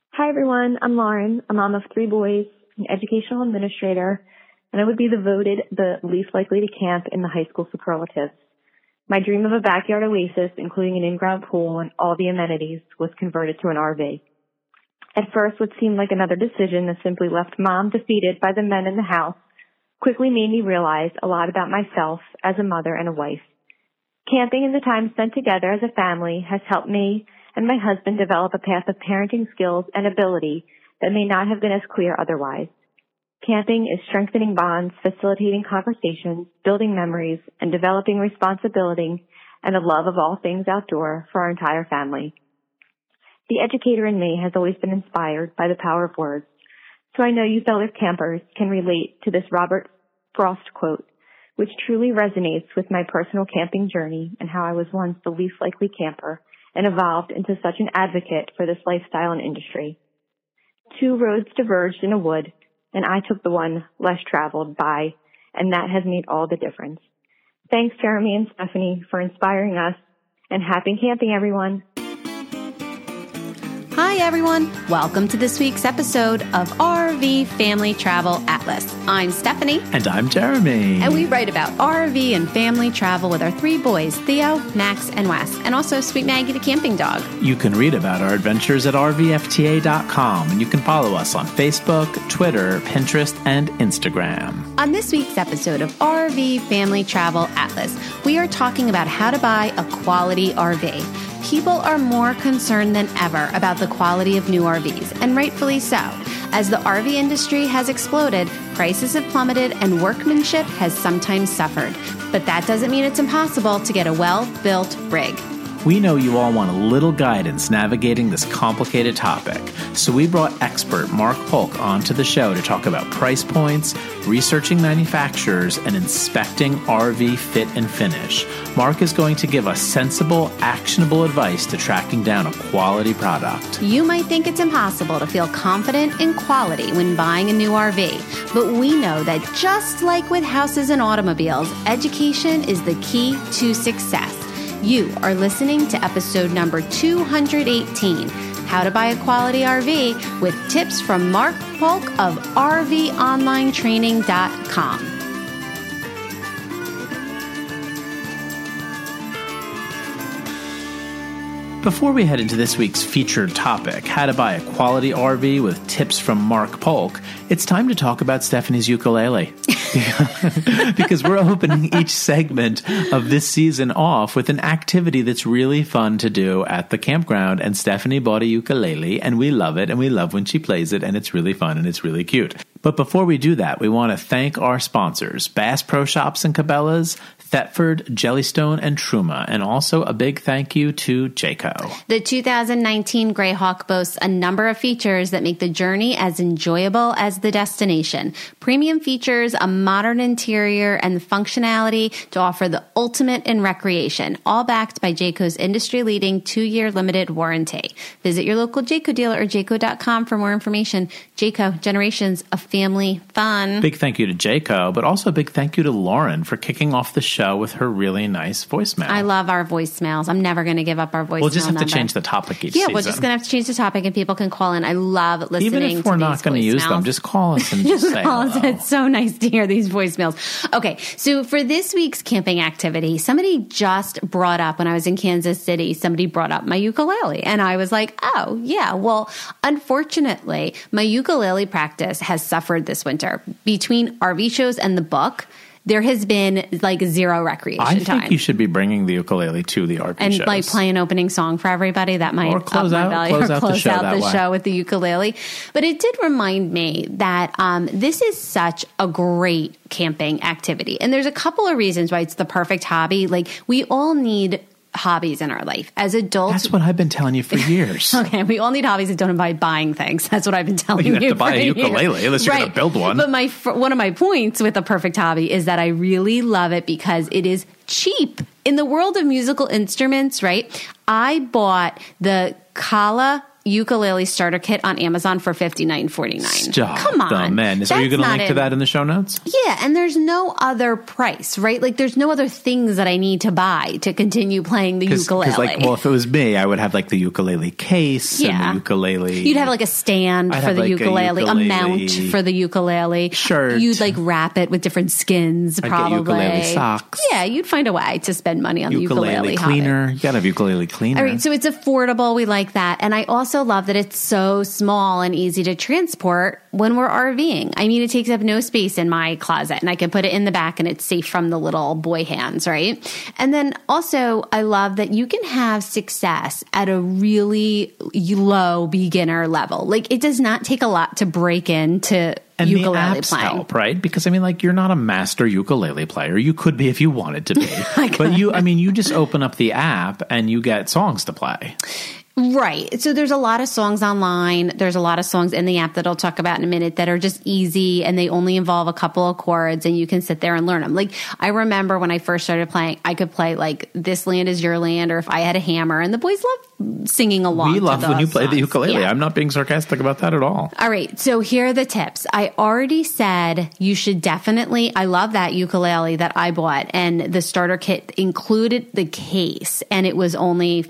Hi, everyone. I'm Lauren, a mom of 3 boys, an educational administrator, and I would be voted the least likely to camp in the high school superlatives. My dream of a backyard oasis, including an in-ground pool and all the amenities, was converted to an RV. At first, what seemed like another decision that simply left mom defeated by the men in the house quickly made me realize a lot about myself as a mother and a wife. Camping and the time spent together as a family has helped me and my husband develop a path of parenting skills and ability that may not have been as clear otherwise. Camping is strengthening bonds, facilitating conversations, building memories, and developing responsibility and a love of all things outdoor for our entire family. The educator in me has always been inspired by the power of words, so I know you fellow campers can relate to this Robert Frost quote, which truly resonates with my personal camping journey and how I was once the least likely camper and evolved into such an advocate for this lifestyle and industry. 2 roads diverged in a wood, and I took the one less traveled by, and that has made all the difference. Thanks, Jeremy and Stephanie, for inspiring us, and happy camping, everyone. Hi, everyone. Welcome to this week's episode of RV Family Travel Atlas. I'm Stephanie. And I'm Jeremy. And we write about RV and family travel with our 3 boys, Theo, Max, and Wes, and also Sweet Maggie the camping dog. You can read about our adventures at rvfta.com, and you can follow us on Facebook, Twitter, Pinterest, and Instagram. On this week's episode of RV Family Travel Atlas, we are talking about how to buy a quality RV. People are more concerned than ever about the quality of new RVs, and rightfully so. As the RV industry has exploded, prices have plummeted, and workmanship has sometimes suffered. But that doesn't mean it's impossible to get a well-built rig. We know you all want a little guidance navigating this complicated topic, so we brought expert Mark Polk onto the show to talk about price points, researching manufacturers, and inspecting RV fit and finish. Mark is going to give us sensible, actionable advice to tracking down a quality product. You might think it's impossible to feel confident in quality when buying a new RV, but we know that just like with houses and automobiles, education is the key to success. You are listening to episode number 218, How to Buy a Quality RV, with tips from Mark Polk of RVOnlineTraining.com. Before we head into this week's featured topic, how to buy a quality RV with tips from Mark Polk, it's time to talk about Stephanie's ukulele. Because we're opening each segment of this season off with an activity that's really fun to do at the campground. And Stephanie bought a ukulele, and we love it, and we love when she plays it, and it's really fun, and it's really cute. But before we do that, we want to thank our sponsors, Bass Pro Shops and Cabela's, Thetford, Jellystone, and Truma, and also a big thank you to Jayco. The 2019 Greyhawk boasts a number of features that make the journey as enjoyable as the destination. Premium features, a modern interior, and the functionality to offer the ultimate in recreation, all backed by Jayco's industry-leading 2-year limited warranty. Visit your local Jayco dealer or jayco.com for more information. Jayco, generations of family fun. Big thank you to Jayco, but also a big thank you to Lauren for kicking off the show with her really nice voicemail. I love our voicemails. I'm never going to give up our voicemail. We'll just have number. to change the topic each season. We're just going to have to change the topic, and people can call in. I love listening to these Even if we're not going to use them, just call us and just say call us. hello. It's so nice to hear these voicemails. Okay, so for this week's camping activity, somebody just brought up, when I was in Kansas City, somebody brought up my ukulele. And I was like, oh, yeah, well, unfortunately, my ukulele practice has suffered this winter. Between RV shows and the book, there has been like 0 recreation time. I think you should be bringing the ukulele to the RV and shows. like play an opening song for everybody. That might or close up out, my value, close or out close out the way. show with the ukulele. But it did remind me that this is such a great camping activity, and there's a couple of reasons why it's the perfect hobby. Like, we all need hobbies in our life as adults. That's what I've been telling you for years. Okay, we all need hobbies that don't involve buying things. That's what I've been telling you. You have to buy a ukulele unless you're going to build one. But one of my points with the perfect hobby is that I really love it because it is cheap. In the world of musical instruments, right? I bought the Kala ukulele starter kit on Amazon for $59.49. Stop. Come on. Oh, man. So are you going to link to that in the show notes? Yeah, and there's no other price, right? Like there's no other things that I need to buy to continue playing the ukulele. Because if it was me, I would have like the ukulele case and the ukulele. You'd have like a stand for the ukulele, a mount for the ukulele. Shirt. You'd like wrap it with different skins, probably. I'd get ukulele socks. Yeah, you'd find a way to spend money on the ukulele cleaner. You got to have ukulele cleaner. All right, so it's affordable. We like that. And I also love that it's so small and easy to transport when we're RVing. I mean, it takes up no space in my closet, and I can put it in the back and it's safe from the little boy hands, right? And then also, I love that you can have success at a really low beginner level. Like, it does not take a lot to break into and ukulele the apps playing. help, right? Because I mean, like, you're not a master ukulele player. You could be if you wanted to be. But you just open up the app and you get songs to play. Right. So there's a lot of songs online. There's a lot of songs in the app that I'll talk about in a minute that are just easy and they only involve a couple of chords and you can sit there and learn them. Like, I remember when I first started playing, I could play like This Land Is Your Land, or If I Had a Hammer, and the boys love singing along. We love when you play the ukulele. Yeah. I'm not being sarcastic about that at all. All right. So here are the tips. I already said you should definitely, I love that ukulele that I bought, and the starter kit included the case, and it was only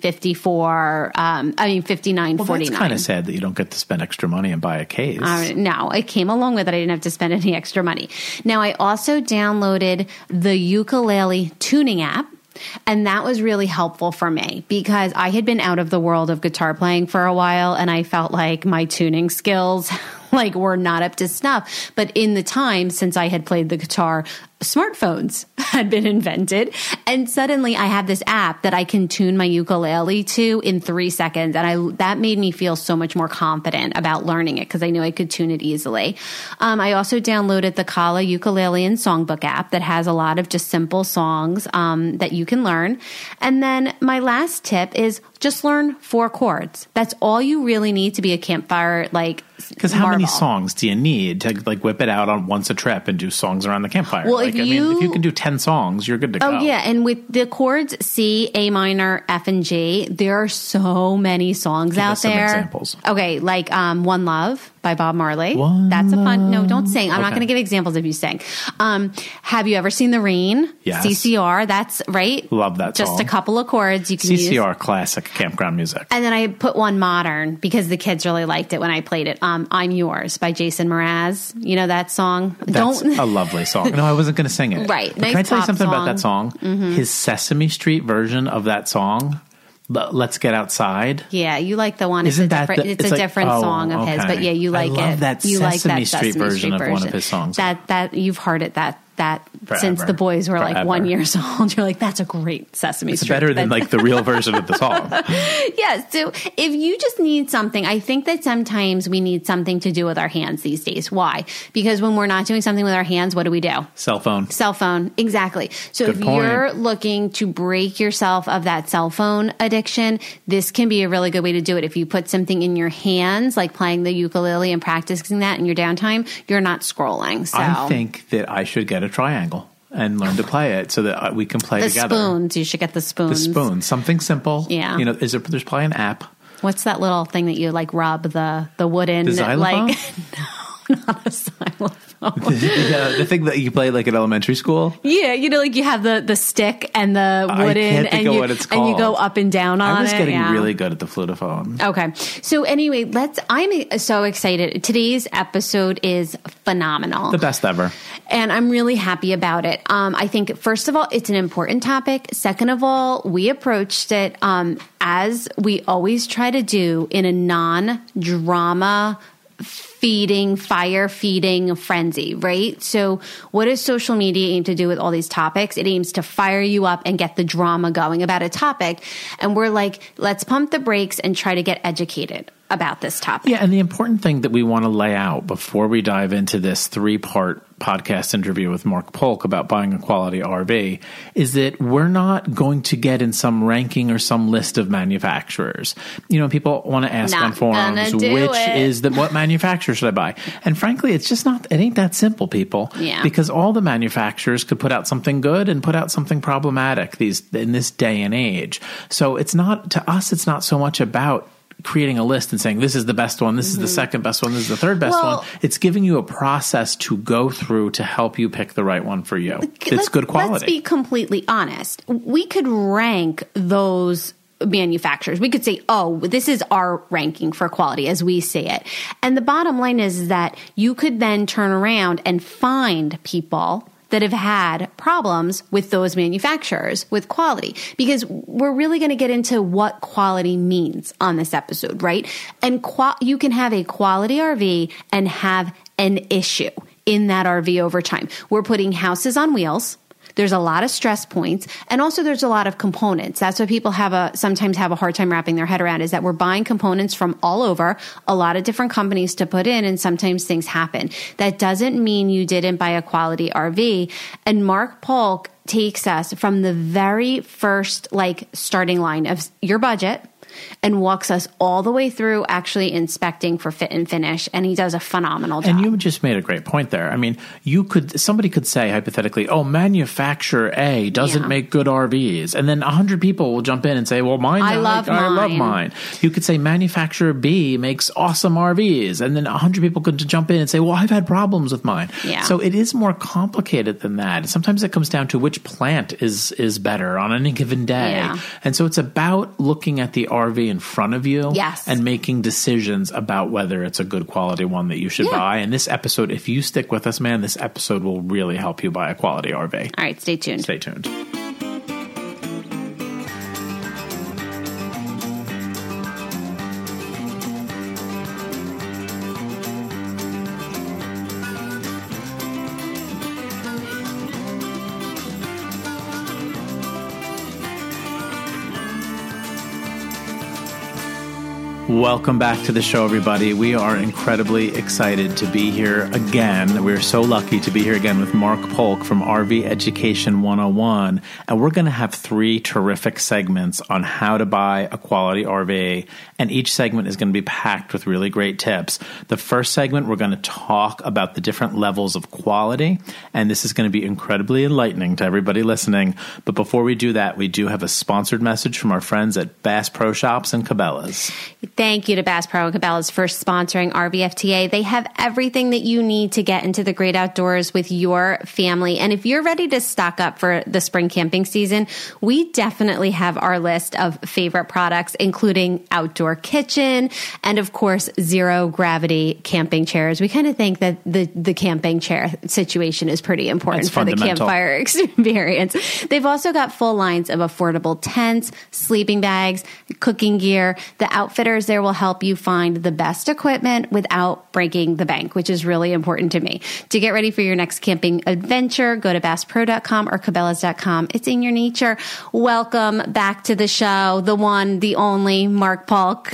$59.49. Well, that's kind of sad that you don't get to spend extra money and buy a case. No, it came along with it. I didn't have to spend any extra money. Now, I also downloaded the ukulele tuning app. And that was really helpful for me because I had been out of the world of guitar playing for a while, and I felt like my tuning skills were not up to snuff. But in the time since I had played the guitar, smartphones had been invented, and suddenly I have this app that I can tune my ukulele to in 3 seconds, and that made me feel so much more confident about learning it because I knew I could tune it easily. I also downloaded the Kala Ukulele and Songbook app that has a lot of just simple songs that you can learn. And then my last tip is just learn 4 chords. That's all you really need to be a campfire because how many songs do you need to whip it out on once a trip and do songs around the campfire? Well, if you can do 10 songs, you're good to go. Oh yeah, and with the chords C, A minor, F, and G, there are so many songs out there. Some examples. Okay, like One Love by Bob Marley. That's a fun. No, don't sing. I'm not going to give examples if you sing. Have you ever seen The Rain? Yes. CCR. That's right. Love that song. Just a couple of chords you can use. CCR, classic campground music. And then I put one modern because the kids really liked it when I played it. I'm Yours by Jason Mraz. You know that song? That's a lovely song. No, I wasn't going to sing it. Right. Nice. Can I tell you something about that song? Mm-hmm. His Sesame Street version of that song, Let's Get Outside. Yeah, you like the one. It's a different song of his, but yeah, you like it. I love that Sesame Street version of one of his songs. That you've heard it that since the boys were 1 year old. You're like, that's a great Sesame Street. It's better than the real version of the song. Yeah, so if you just need something, I think that sometimes we need something to do with our hands these days. Why? Because when we're not doing something with our hands, what do? Cell phone, exactly. So if you're looking to break yourself of that cell phone addiction, this can be a really good way to do it. If you put something in your hands, like playing the ukulele and practicing that in your downtime, you're not scrolling. So I think that I should get a triangle and learn to play it so that we can play together. The spoons. You should get the spoons. The spoons. Something simple. Yeah. There's probably an app. What's that little thing that you rub the wooden? The xylophone? No, not a xylophone. The thing that you play in elementary school? Yeah, you have the stick and the wooden, I can't think of what it's called. And you go up and down on it. I was getting really good at the flutophone. Okay. So anyway, I'm so excited. Today's episode is phenomenal. The best ever. And I'm really happy about it. I think, first of all, it's an important topic. Second of all, we approached it as we always try to do in a non-drama fire feeding frenzy, right? So what does social media aim to do with all these topics? It aims to fire you up and get the drama going about a topic. And we're like, let's pump the brakes and try to get educated about this topic. Yeah, and the important thing that we want to lay out before we dive into this 3-part podcast interview with Mark Polk about buying a quality RV is that we're not going to get in some ranking or some list of manufacturers. People want to ask on forums, what manufacturer should I buy? And frankly, it's just it ain't that simple, people. Yeah. Because all the manufacturers could put out something good and put out something problematic in this day and age. So it's not so much about creating a list and saying, this is the best one, this is the second best one, this is the third best one. It's giving you a process to go through to help you pick the right one for you. It's good quality. Let's be completely honest. We could rank those manufacturers. We could say, oh, this is our ranking for quality as we see it. And the bottom line is that you could then turn around and find people that have had problems with those manufacturers with quality, because we're really going to get into what quality means on this episode, right? And you can have a quality RV and have an issue in that RV over time. We're putting houses on wheels. There's a lot of stress points, and also there's a lot of components. That's what people sometimes have a hard time wrapping their head around, is that we're buying components from all over, a lot of different companies to put in, and sometimes things happen. That doesn't mean you didn't buy a quality RV. And Mark Polk takes us from the very first starting line of your budget and walks us all the way through actually inspecting for fit and finish. And he does a phenomenal job. And you just made a great point there. I mean, somebody could say hypothetically, oh, manufacturer A doesn't make good RVs. And then 100 people will jump in and say, well, I love mine. You could say manufacturer B makes awesome RVs. And then 100 people could jump in and say, well, I've had problems with mine. Yeah. So it is more complicated than that. Sometimes it comes down to which plant is better on any given day. Yeah. And so it's about looking at the RV in front of you and making decisions about whether it's a good quality one that you should buy. And this episode, if you stick with us, man, this episode will really help you buy a quality RV. All right, stay tuned. Stay tuned. Welcome back to the show, everybody. We are incredibly excited to be here again. We're so lucky to be here again with Mark Polk from RV Education 101. And we're going to have 3 terrific segments on how to buy a quality RV. And each segment is going to be packed with really great tips. The first segment, we're going to talk about the different levels of quality. And this is going to be incredibly enlightening to everybody listening. But before we do that, we do have a sponsored message from our friends at Bass Pro Shops and Cabela's. Thank you to Bass Pro and Cabela's for sponsoring RVFTA. They have everything that you need to get into the great outdoors with your family. And if you're ready to stock up for the spring camping season, we definitely have our list of favorite products, including outdoor kitchen and, of course, zero gravity camping chairs. We kind of think that the camping chair situation is pretty important for the campfire experience. They've also got full lines of affordable tents, sleeping bags, cooking gear. The outfitters there will help you find the best equipment without breaking the bank, which is really important to me. To get ready for your next camping adventure, go to BassPro.com or Cabela's.com. It's in your nature. Welcome back to the show, the one, the only, Mark Polk.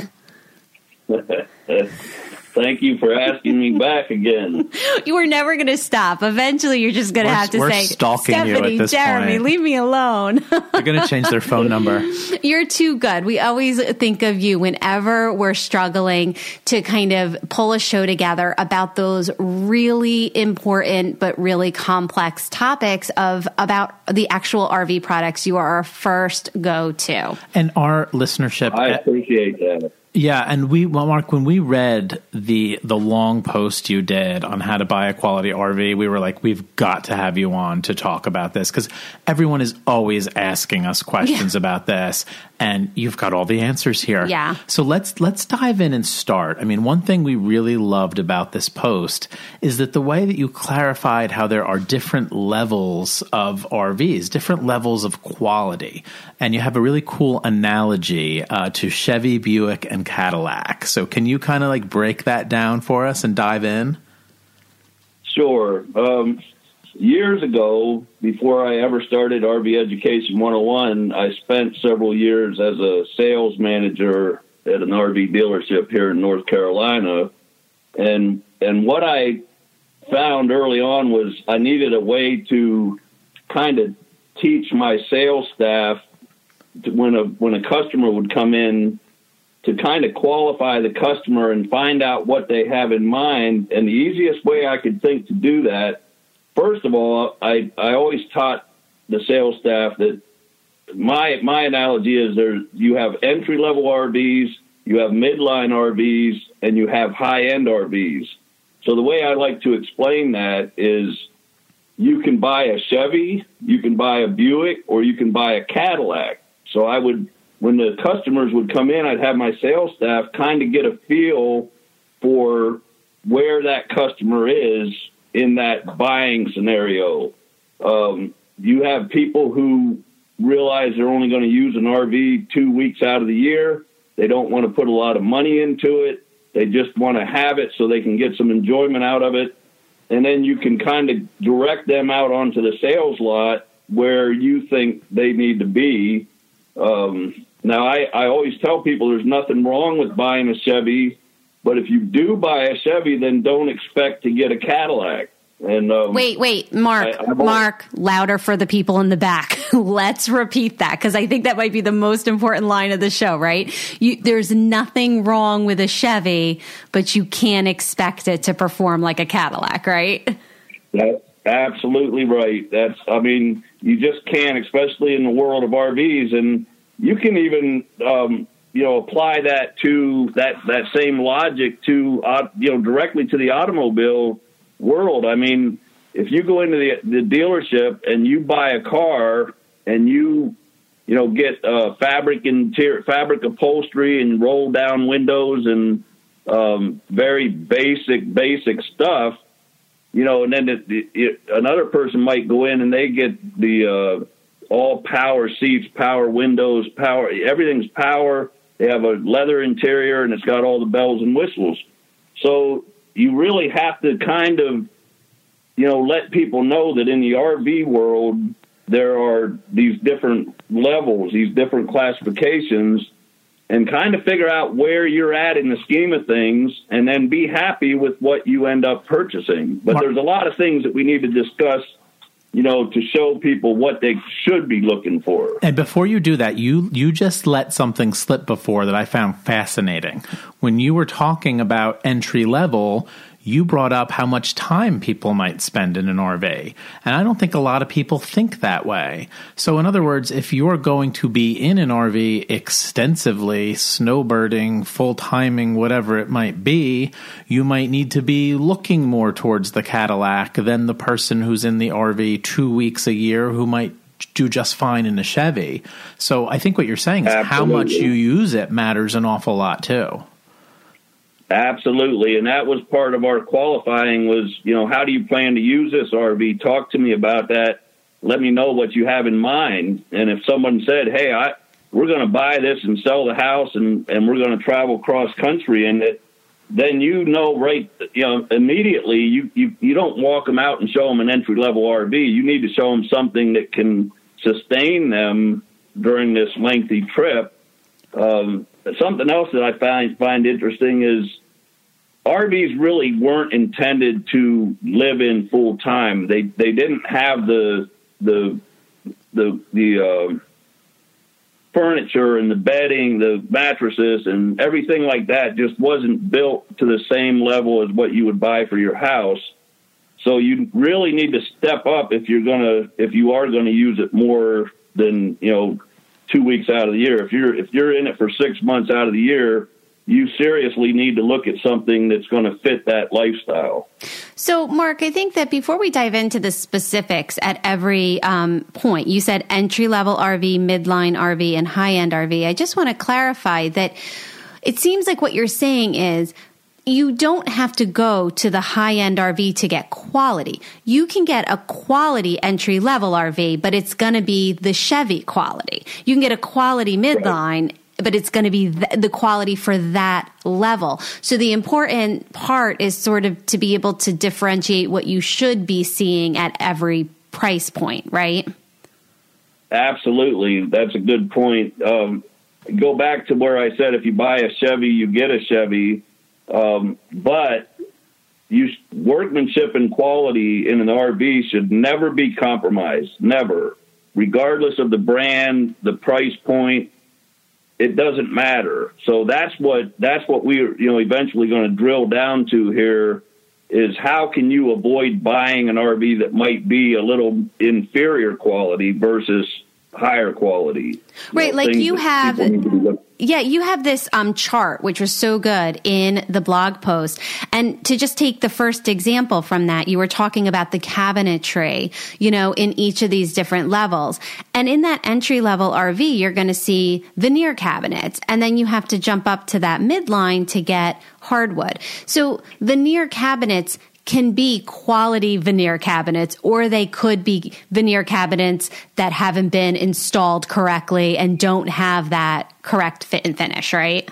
Thank you for asking me back again. You were never going to stop. Eventually, you're just going to have to say, Stephanie, Jeremy, leave me alone. They're going to change their phone number. You're too good. We always think of you whenever we're struggling to kind of pull a show together about those really important but really complex topics about the actual RV products. You are our first go-to. And our listenership. I appreciate that. Yeah, and Mark, when we read the long post you did on how to buy a quality RV, we were like, we've got to have you on to talk about this, because everyone is always asking us questions about this, and you've got all the answers here. Yeah. So let's dive in and start. I mean, one thing we really loved about this post is that the way that you clarified how there are different levels of RVs, different levels of quality, and you have a really cool analogy to Chevy, Buick, and Cadillac. So can you kind of break that down for us and dive in? Sure. Years ago, before I ever started RV Education 101, I spent several years as a sales manager at an RV dealership here in North Carolina. And what I found early on was I needed a way to kind of teach my sales staff when a customer would come in, to kind of qualify the customer and find out what they have in mind. And the easiest way I could think to do that, first of all, I always taught the sales staff that my analogy is you have entry-level RVs you have midline RVs, and you have high-end RVs. So the way I like to explain that is you can buy a Chevy, you can buy a Buick, or you can buy a Cadillac. So when the customers would come in, I'd have my sales staff kind of get a feel for where that customer is in that buying scenario. You have people who realize they're only going to use an RV 2 weeks out of the year. They don't want to put a lot of money into it. They just want to have it so they can get some enjoyment out of it. And then you can kind of direct them out onto the sales lot where you think they need to be. Now, I always tell people there's nothing wrong with buying a Chevy, but if you do buy a Chevy, then don't expect to get a Cadillac. And wait, Mark, louder for the people in the back. Let's repeat that, because I think that might be the most important line of the show, right? There's nothing wrong with a Chevy, but you can't expect it to perform like a Cadillac, right? That's absolutely right. You just can't, especially in the world of RVs. And you can even, apply that to that same logic to, directly to the automobile world. I mean, if you go into the dealership and you buy a car and you get fabric upholstery and roll down windows and very basic stuff, and then another person might go in and they get the all power seats, power windows, power, everything's power. They have a leather interior and it's got all the bells and whistles. So you really have to kind of, let people know that in the RV world, there are these different levels, these different classifications, and kind of figure out where you're at in the scheme of things, and then be happy with what you end up purchasing. But there's a lot of things that we need to discuss, to show people what they should be looking for. And before you do that, you just let something slip before that I found fascinating. When you were talking about entry level, you brought up how much time people might spend in an RV. And I don't think a lot of people think that way. So in other words, if you're going to be in an RV extensively, snowbirding, full timing, whatever it might be, you might need to be looking more towards the Cadillac than the person who's in the RV 2 weeks a year who might do just fine in a Chevy. So I think what you're saying is How much you use it matters an awful lot too. Absolutely. And that was part of our qualifying was, how do you plan to use this RV? Talk to me about that. Let me know what you have in mind. And if someone said, hey, we're going to buy this and sell the house and we're going to travel cross country in it, then immediately you don't walk them out and show them an entry level RV. You need to show them something that can sustain them during this lengthy trip. Something else that I find interesting is RVs really weren't intended to live in full time. They didn't have the furniture and the bedding, the mattresses, and everything like that just wasn't built to the same level as what you would buy for your house. So you really need to step up if you are gonna use it more than 2 weeks out of the year. If you're in it for 6 months out of the year, you seriously need to look at something that's going to fit that lifestyle. So, Mark, I think that before we dive into the specifics at every point, you said entry-level RV, midline RV, and high-end RV. I just want to clarify that it seems like what you're saying is you don't have to go to the high-end RV to get quality. You can get a quality entry-level RV, but it's going to be the Chevy quality. You can get a quality midline, right, but it's going to be the quality for that level. So the important part is sort of to be able to differentiate what you should be seeing at every price point, right? Absolutely. That's a good point. Go back to where I said if you buy a Chevy, you get a Chevy. But workmanship and quality in an RV should never be compromised. Never. Regardless of the brand, the price point, it doesn't matter. So that's what we're eventually going to drill down to here is how can you avoid buying an RV that might be a little inferior quality versus higher quality. Right, like you have Yeah, you have this chart, which was so good in the blog post. And to just take the first example from that, you were talking about the cabinetry, in each of these different levels. And in that entry level RV, you're going to see veneer cabinets. And then you have to jump up to that midline to get hardwood. So veneer cabinets can be quality veneer cabinets, or they could be veneer cabinets that haven't been installed correctly and don't have that correct fit and finish, right?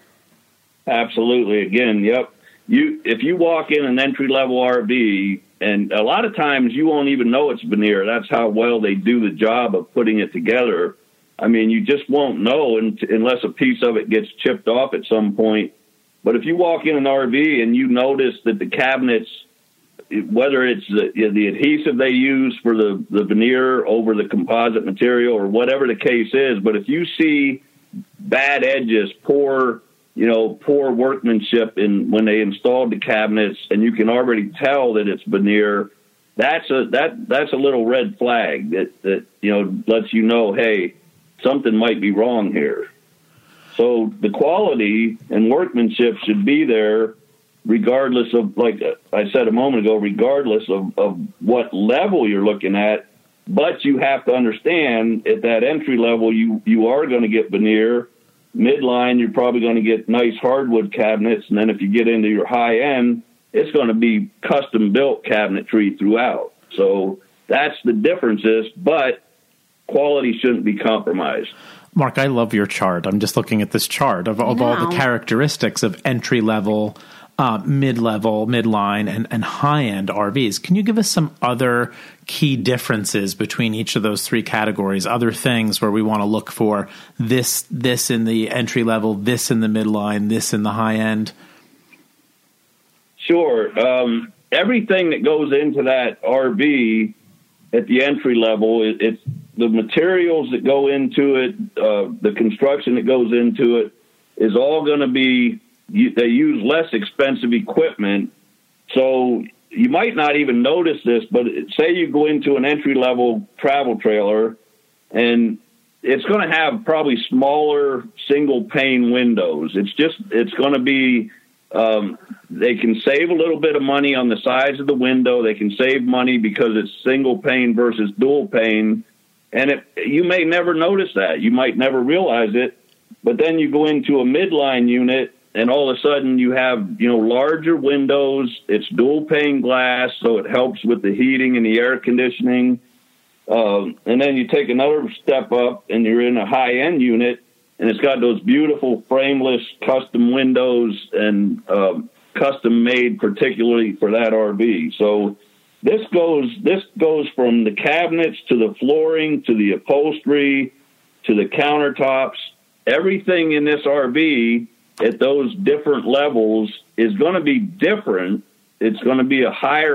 Absolutely. Again, yep. If you walk in an entry-level RV, and a lot of times you won't even know it's veneer. That's how well they do the job of putting it together. I mean, you just won't know unless a piece of it gets chipped off at some point. But if you walk in an RV and you notice that the cabinets, whether it's the adhesive they use for the veneer over the composite material or whatever the case is, but if you see bad edges, poor workmanship when they installed the cabinets, and you can already tell that it's veneer, that's a little red flag that lets you know, hey, something might be wrong here. So the quality and workmanship should be there, regardless of, like I said a moment ago, regardless of what level you're looking at. But you have to understand, at that entry level, you are going to get veneer. Midline, you're probably going to get nice hardwood cabinets. And then if you get into your high end, it's going to be custom built cabinetry throughout. So that's the differences, but quality shouldn't be compromised. Mark, I love your chart. I'm just looking at this chart of all the characteristics of entry-level, mid-level, midline, and high-end RVs. Can you give us some other key differences between each of those three categories, other things where we want to look for this in the entry-level, this in the midline, this in the high-end? Sure. Everything that goes into that RV at the entry level, it's the materials that go into it, the construction that goes into it is all going to be, they use less expensive equipment. So you might not even notice this, but say you go into an entry-level travel trailer, and it's going to have probably smaller single-pane windows. It's going to be, they can save a little bit of money on the size of the window. They can save money because it's single-pane versus dual-pane. And you may never notice that. You might never realize it. But then you go into a midline unit, and all of a sudden you have, larger windows. It's dual pane glass, so it helps with the heating and the air conditioning. And then you take another step up, and you're in a high-end unit, and it's got those beautiful frameless custom windows and custom made particularly for that RV. So this goes from the cabinets to the flooring to the upholstery to the countertops. Everything in this RV at those different levels is going to be different. It's going to be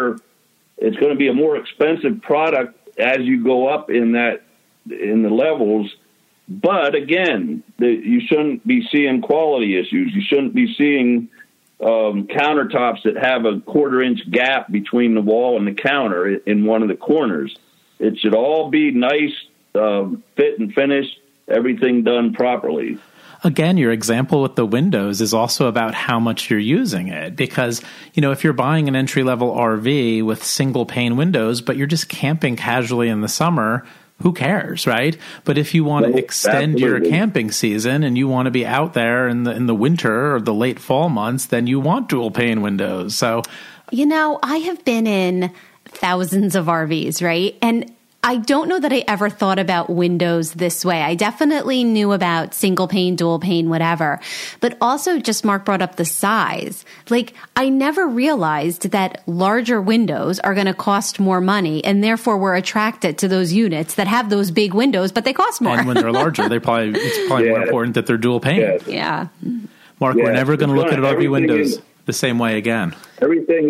a more expensive product as you go up in the levels. But again, you shouldn't be seeing quality issues. You shouldn't be seeing countertops that have a 1/4-inch gap between the wall and the counter in one of the corners. It should all be nice, fit and finish, everything done properly. Again, your example with the windows is also about how much you're using it, because, if you're buying an entry-level RV with single pane windows, but you're just camping casually in the summer, who cares, right? But if you want to extend your camping season and you want to be out there in the winter or the late fall months, then you want dual pane windows. So, I have been in thousands of RVs, right? And I don't know that I ever thought about windows this way. I definitely knew about single pane, dual pane, whatever. But also, just Mark brought up the size. Like, I never realized that larger windows are going to cost more money, and therefore we're attracted to those units that have those big windows, but they cost more. And when they're larger, it's probably more important that they're dual pane. Yeah. Mark, we're never going to look at RV windows the same way again. Everything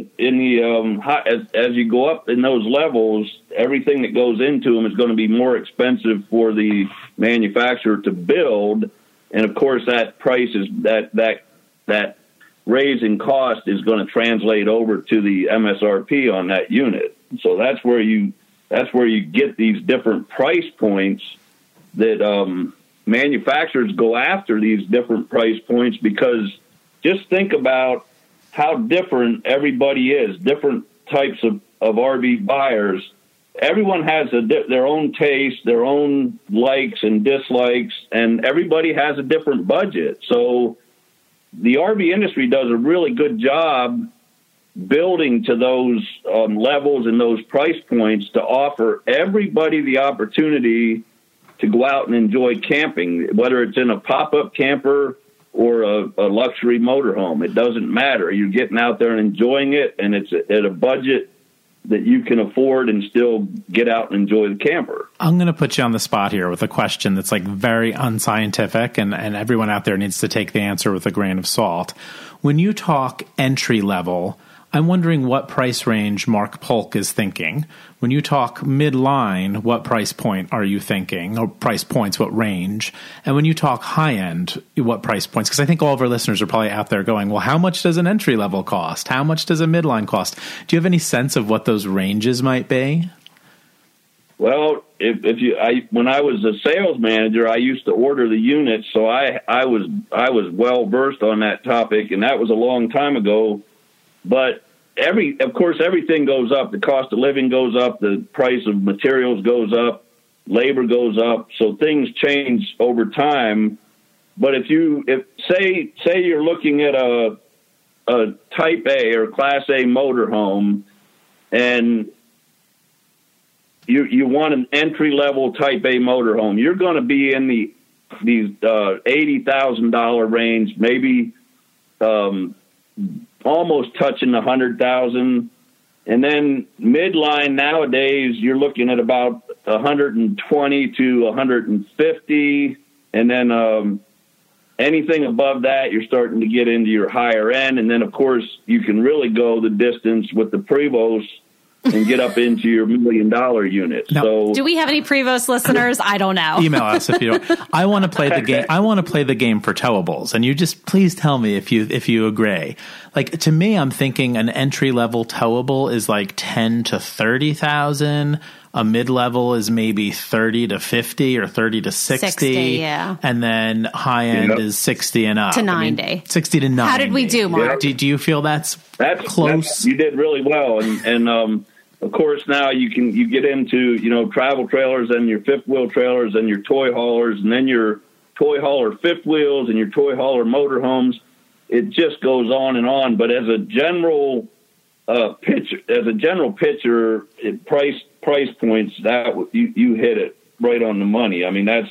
as you go up in those levels, everything that goes into them is going to be more expensive for the manufacturer to build, and of course that price is that raise in cost is going to translate over to the MSRP on that unit. So that's where you get these different price points that manufacturers go after these different price points, because just think about how different everybody is, different types of RV buyers. Everyone has their own taste, their own likes and dislikes, and everybody has a different budget. So the RV industry does a really good job building to those levels and those price points to offer everybody the opportunity to go out and enjoy camping, whether it's in a pop-up camper or a luxury motorhome. It doesn't matter. You're getting out there and enjoying it, and it's at a budget that you can afford and still get out and enjoy the camper. I'm going to put you on the spot here with a question that's like very unscientific, and everyone out there needs to take the answer with a grain of salt. When you talk entry level, I'm wondering what price range Mark Polk is thinking. When you talk midline, what price point are you thinking? Or price points, what range? And when you talk high end, what price points? Because I think all of our listeners are probably out there going, well, how much does an entry level cost? How much does a midline cost? Do you have any sense of what those ranges might be? Well, when I was a sales manager, I used to order the units, so I was well versed on that topic, and that was a long time ago. But of course, everything goes up. The cost of living goes up. The price of materials goes up. Labor goes up. So things change over time. But if say you're looking at a Type A or Class A motorhome, and you want an entry level Type A motorhome, you're going to be in these $80,000 range, maybe. Almost touching the 100,000, and then midline nowadays you're looking at about 120 to 150, and then anything above that you're starting to get into your higher end, and then of course you can really go the distance with the Prevost and get up into your $1 million unit. Now, so, do we have any Prevost listeners? I don't know. Email us if you don't. I want to play the game. I want to play the game for towables, and you just please tell me if you agree. Like, to me, I'm thinking an entry level towable is like 10 to 30,000. A mid level is maybe 30 to 50 or 30 to 60. Yeah. And then high end is 60 and up. To 90. 60 to 90. How did we do, Mark? Do you feel that's close? You did really well, and of course, now you get into, travel trailers and your fifth wheel trailers and your toy haulers, and then your toy hauler fifth wheels and your toy hauler motorhomes. It just goes on and on. But as a general picture, price points, that you hit it right on the money. I mean, that's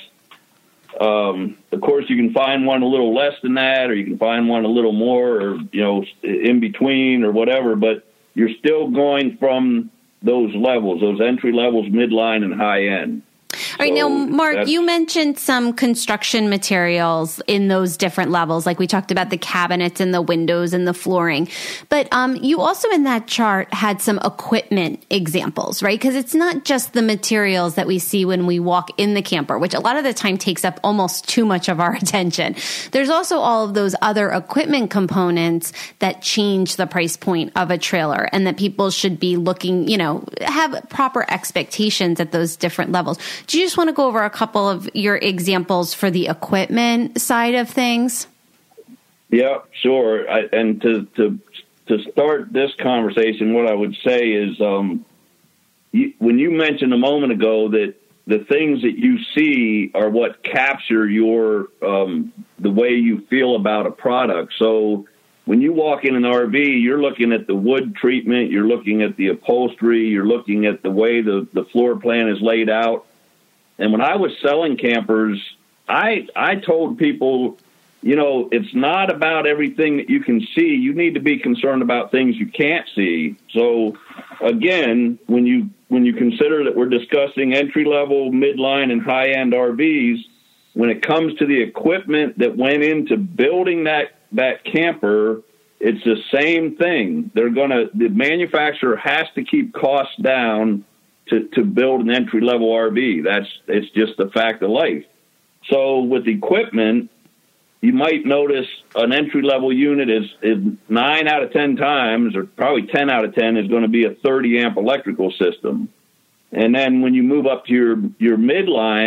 of course you can find one a little less than that, or you can find one a little more, or in between or whatever. But you're still going from those levels, those entry levels, midline, and high end. All right, now, Mark, you mentioned some construction materials in those different levels, like we talked about the cabinets and the windows and the flooring. But you also in that chart had some equipment examples, right? Because it's not just the materials that we see when we walk in the camper, which a lot of the time takes up almost too much of our attention. There's also all of those other equipment components that change the price point of a trailer, and that people should be looking, have proper expectations at those different levels. Do you just want to go over a couple of your examples for the equipment side of things? Yeah, sure. And to start this conversation, what I would say is when you mentioned a moment ago that the things that you see are what capture your the way you feel about a product. So when you walk in an RV, you're looking at the wood treatment, you're looking at the upholstery, you're looking at the way the floor plan is laid out. And when I was selling campers, I told people, it's not about everything that you can see. You need to be concerned about things you can't see. So, again, when you consider that we're discussing entry-level, midline, and high-end RVs, when it comes to the equipment that went into building that camper, it's the same thing. The manufacturer has to keep costs down to build an entry-level RV. It's just the fact of life. So with equipment, you might notice an entry-level unit is 9 out of 10 times, or probably 10 out of 10, is going to be a 30-amp electrical system. And then when you move up to your midline,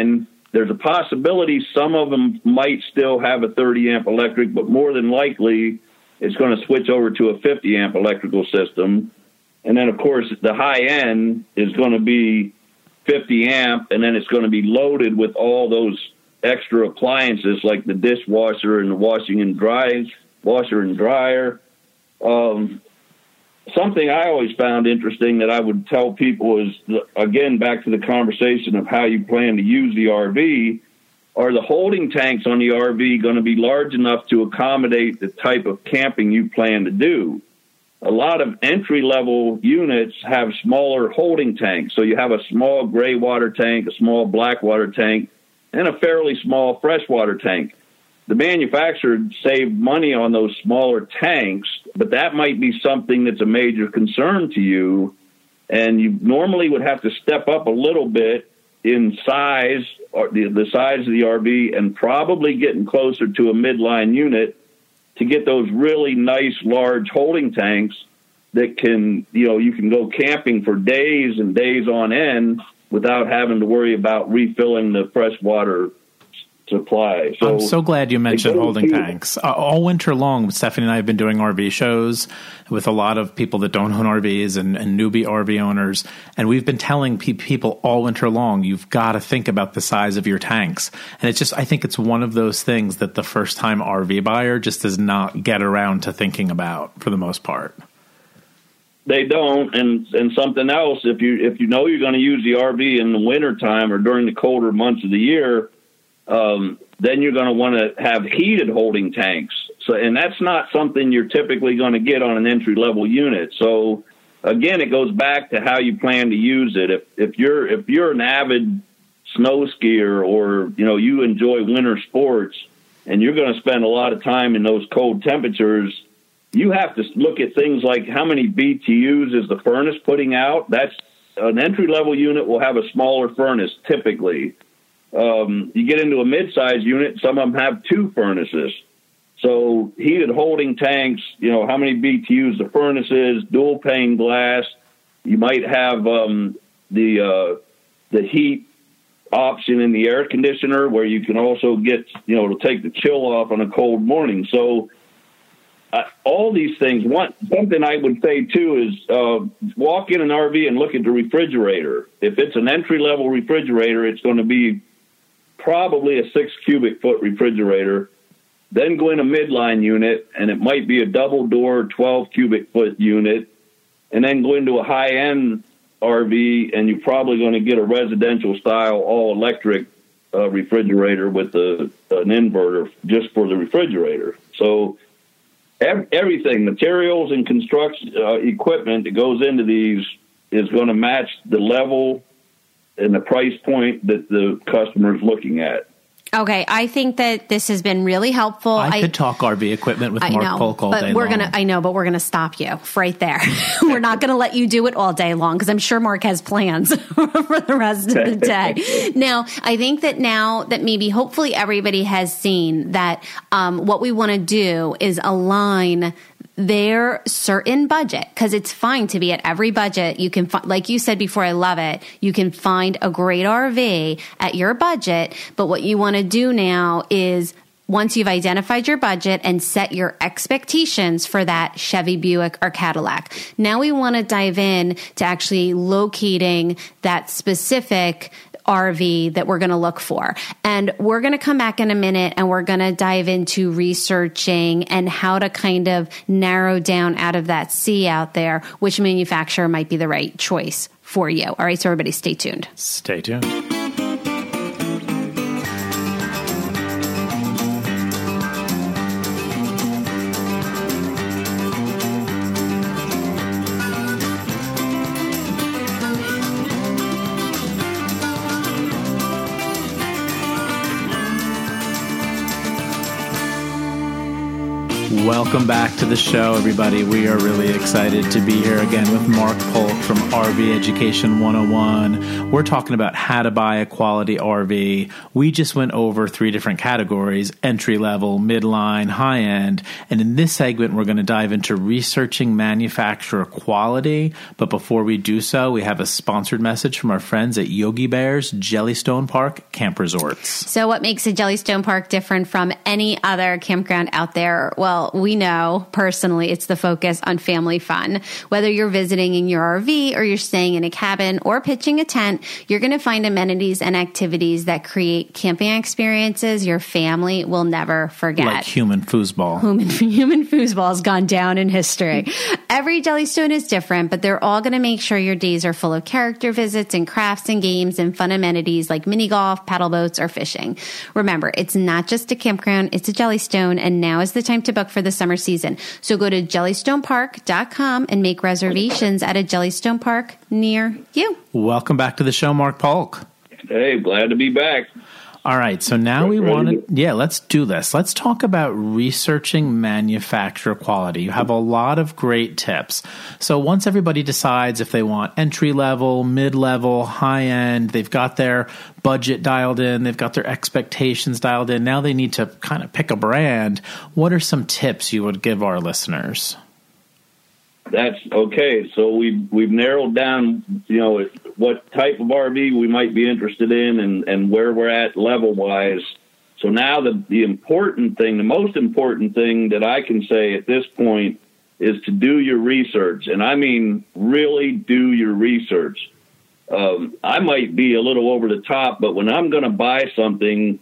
there's a possibility some of them might still have a 30 amp electric, but more than likely it's going to switch over to a 50 amp electrical system. And then, of course, the high end is going to be 50 amp, and then it's going to be loaded with all those extra appliances like the dishwasher and the washer and dryer. Something I always found interesting that I would tell people is, again, back to the conversation of how you plan to use the RV, are the holding tanks on the RV going to be large enough to accommodate the type of camping you plan to do? A lot of entry-level units have smaller holding tanks. So you have a small gray water tank, a small black water tank, and a fairly small freshwater tank. The manufacturer saved money on those smaller tanks, but that might be something that's a major concern to you. And you normally would have to step up a little bit in size, or the size of the RV, and probably getting closer to a midline unit to get those really nice, large holding tanks that can, you can go camping for days and days on end without having to worry about refilling the fresh water supply. So I'm so glad you mentioned holding tanks. All winter long, Stephanie and I have been doing RV shows with a lot of people that don't own RVs and newbie RV owners. And we've been telling people all winter long, you've got to think about the size of your tanks. And it's just, I think it's one of those things that the first time RV buyer just does not get around to thinking about for the most part. They don't. And something else, if you know you're going to use the RV in the winter time or during the colder months of the year, then you're going to want to have heated holding tanks. So, and that's not something you're typically going to get on an entry-level unit. So, again, it goes back to how you plan to use it. If you're an avid snow skier, or you enjoy winter sports, and you're going to spend a lot of time in those cold temperatures, you have to look at things like how many BTUs is the furnace putting out. That's an entry-level unit will have a smaller furnace typically. You get into a mid-size unit, some of them have two furnaces. So heated holding tanks, how many BTUs the furnace is, dual pane glass. You might have the heat option in the air conditioner where you can also get, to take the chill off on a cold morning. So all these things, something I would say too is walk in an RV and look at the refrigerator. If it's an entry-level refrigerator, it's going to be probably a 6 cubic foot refrigerator. Then go in a midline unit, and it might be a double door 12 cubic foot unit. And then go into a high end RV, and you're probably going to get a residential style all electric refrigerator with an inverter just for the refrigerator. So everything, materials and construction equipment that goes into these is going to match the level and the price point that the customer is looking at. Okay, I think that this has been really helpful. I could talk RV equiment with Mark Polk all day long. But we're gonna stop you right there. We're not gonna let you do it all day long because I'm sure Mark has plans for the rest of the day. Now, I think that now that maybe hopefully everybody has seen that what we want to do is align their certain budget, because it's fine to be at every budget. You can, like you said before, I love it. You can find a great RV at your budget, but what you want to do now is, once you've identified your budget and set your expectations for that Chevy, Buick, or Cadillac, now we want to dive in to actually locating that specific RV that we're going to look for. And we're going to come back in a minute and we're going to dive into researching and how to kind of narrow down out of that sea out there which manufacturer might be the right choice for you. All right, so everybody stay tuned. Stay tuned. Welcome back to the show, everybody. We are really excited to be here again with Mark Polk from RV Education 101. We're talking about how to buy a quality RV. We just went over 3 different categories: entry level, midline, high end. And in this segment, we're going to dive into researching manufacturer quality. But before we do so, we have a sponsored message from our friends at Yogi Bear's Jellystone Park Camp Resorts. So what makes a Jellystone Park different from any other campground out there? Well, we know personally it's the focus on family fun. Whether you're visiting in your RV or you're staying in a cabin or pitching a tent, you're going to find amenities and activities that create camping experiences your family will never forget. Like human foosball. Human foosball has gone down in history. Every Jellystone is different, but they're all going to make sure your days are full of character visits and crafts and games and fun amenities like mini golf, paddle boats, or fishing. Remember, it's not just a campground, it's a Jellystone, and now is the time to book for the summer season. So go to jellystonepark.com and make reservations at a Jellystone Park near you. Welcome back to the show, Mark Polk. Hey, glad to be back. All right, so now we want to, let's do this. Let's talk about researching manufacturer quality. You have a lot of great tips. So once everybody decides if they want entry level, mid-level, high end, they've got their budget dialed in, they've got their expectations dialed in, now they need to kind of pick a brand. What are some tips you would give our listeners? That's okay. So we've narrowed down, what type of RV we might be interested in and where we're at level wise. So now the most important thing that I can say at this point is to do your research. And I mean, really do your research. I might be a little over the top, but when I'm going to buy something,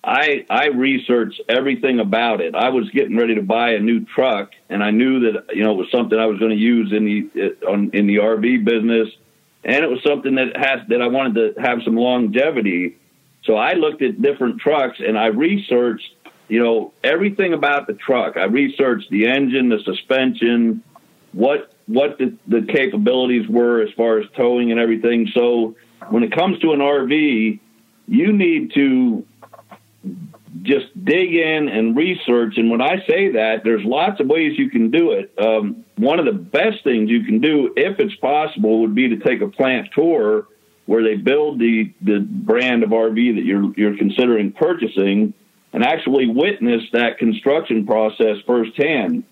I researched everything about it. I was getting ready to buy a new truck, and I knew that it was something I was going to use in the RV business, and it was something that I wanted to have some longevity. So I looked at different trucks, and I researched everything about the truck. I researched the engine, the suspension, what the capabilities were as far as towing and everything. So when it comes to an RV, you need to just dig in and research. And when I say that, there's lots of ways you can do it. One of the best things you can do, if it's possible, would be to take a plant tour where they build the brand of RV that you're considering purchasing and actually witness that construction process firsthand.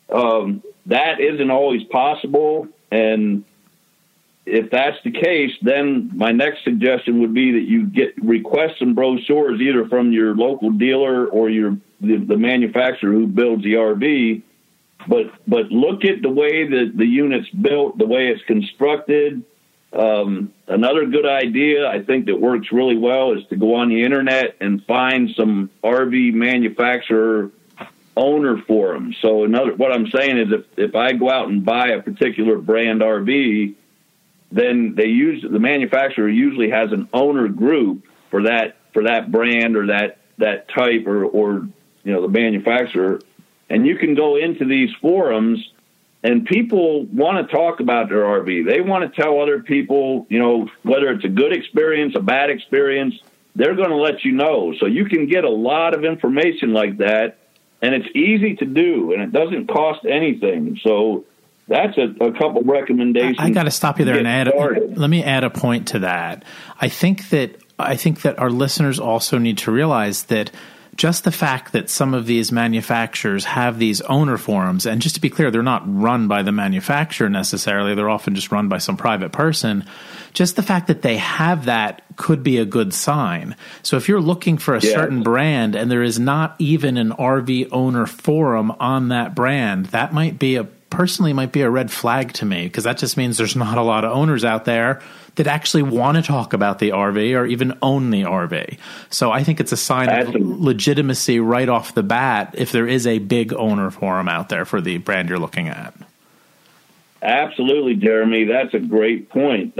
That isn't always possible. And if that's the case, then my next suggestion would be that you request some brochures either from your local dealer or the manufacturer who builds the RV. But look at the way that the unit's built, the way it's constructed. Another good idea I think that works really well is to go on the internet and find some RV manufacturer owner forums. So what I'm saying is if I go out and buy a particular brand RV, then the manufacturer usually has an owner group for that brand or that type or the manufacturer. And you can go into these forums and people want to talk about their RV. They want to tell other people, whether it's a good experience, a bad experience, they're going to let you know. So you can get a lot of information like that, and it's easy to do, and it doesn't cost anything. So that's a couple recommendations. I got to stop you there and let me add a point to that. I think that our listeners also need to realize that just the fact that some of these manufacturers have these owner forums, and just to be clear, they're not run by the manufacturer necessarily. They're often just run by some private person. Just the fact that they have that could be a good sign. So if you're looking for a certain brand and there is not even an RV owner forum on that brand, that might be a red flag to me, because that just means there's not a lot of owners out there that actually want to talk about the RV or even own the RV. So I think it's a sign of legitimacy right off the bat if there is a big owner forum out there for the brand you're looking at. Absolutely, Jeremy. That's a great point.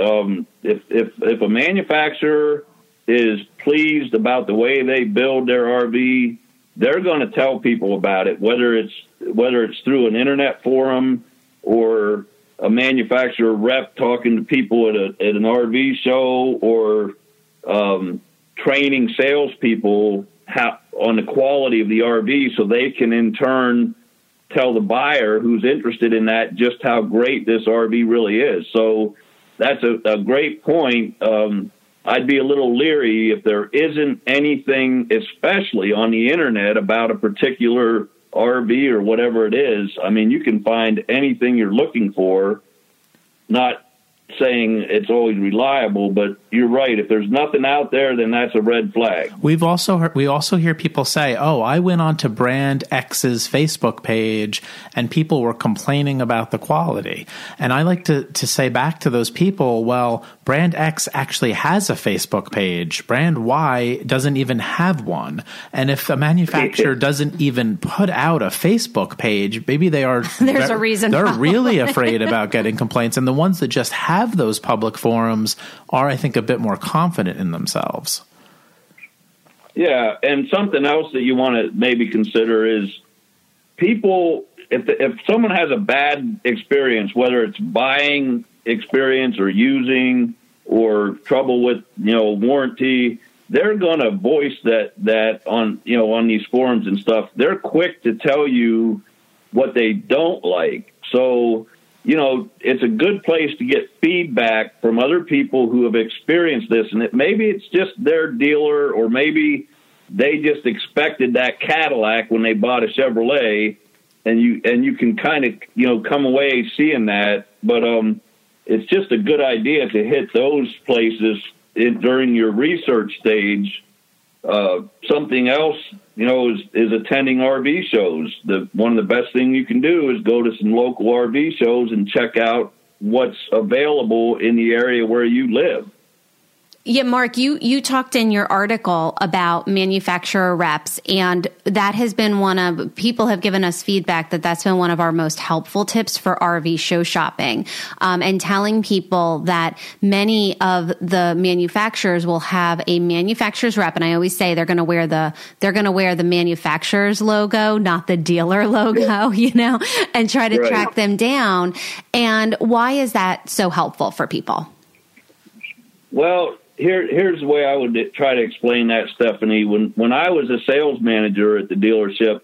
If a manufacturer is pleased about the way they build their RV, they're going to tell people about it, whether it's through an internet forum or a manufacturer rep talking to people at an RV show, or training salespeople on the quality of the RV so they can in turn tell the buyer who's interested in that just how great this RV really is. So that's a great point. I'd be a little leery if there isn't anything, especially on the internet, about a particular RV or whatever it is. I mean, you can find anything you're looking for, not saying it's always reliable, but you're right. If there's nothing out there, then that's a red flag. We also hear people say, "Oh, I went on to Brand X's Facebook page and people were complaining about the quality." And I like to say back to those people, well, Brand X actually has a Facebook page. Brand Y doesn't even have one. And if a manufacturer doesn't even put out a Facebook page, maybe there's a reason they're really afraid about getting complaints. And the ones that just have those public forums are, I think, a bit more confident in themselves. Yeah, and something else that you want to maybe consider is people, if someone has a bad experience, whether it's buying experience or using or trouble with, warranty, they're going to voice that on these forums and stuff. They're quick to tell you what they don't like. So, it's a good place to get feedback from other people who have experienced this. And maybe it's just their dealer, or maybe they just expected that Cadillac when they bought a Chevrolet, and you can kind of, come away seeing that. But it's just a good idea to hit those places during your research stage. Something else, is attending RV shows. One of the best things you can do is go to some local RV shows and check out what's available in the area where you live. Yeah, Mark, you talked in your article about manufacturer reps, and that has been people have given us feedback that's been one of our most helpful tips for RV show shopping, and telling people that many of the manufacturers will have a manufacturer's rep. And I always say they're going to wear the manufacturer's logo, not the dealer logo, and try to track them down. And why is that so helpful for people? Well, Here's the way I would try to explain that, Stephanie. When I was a sales manager at the dealership,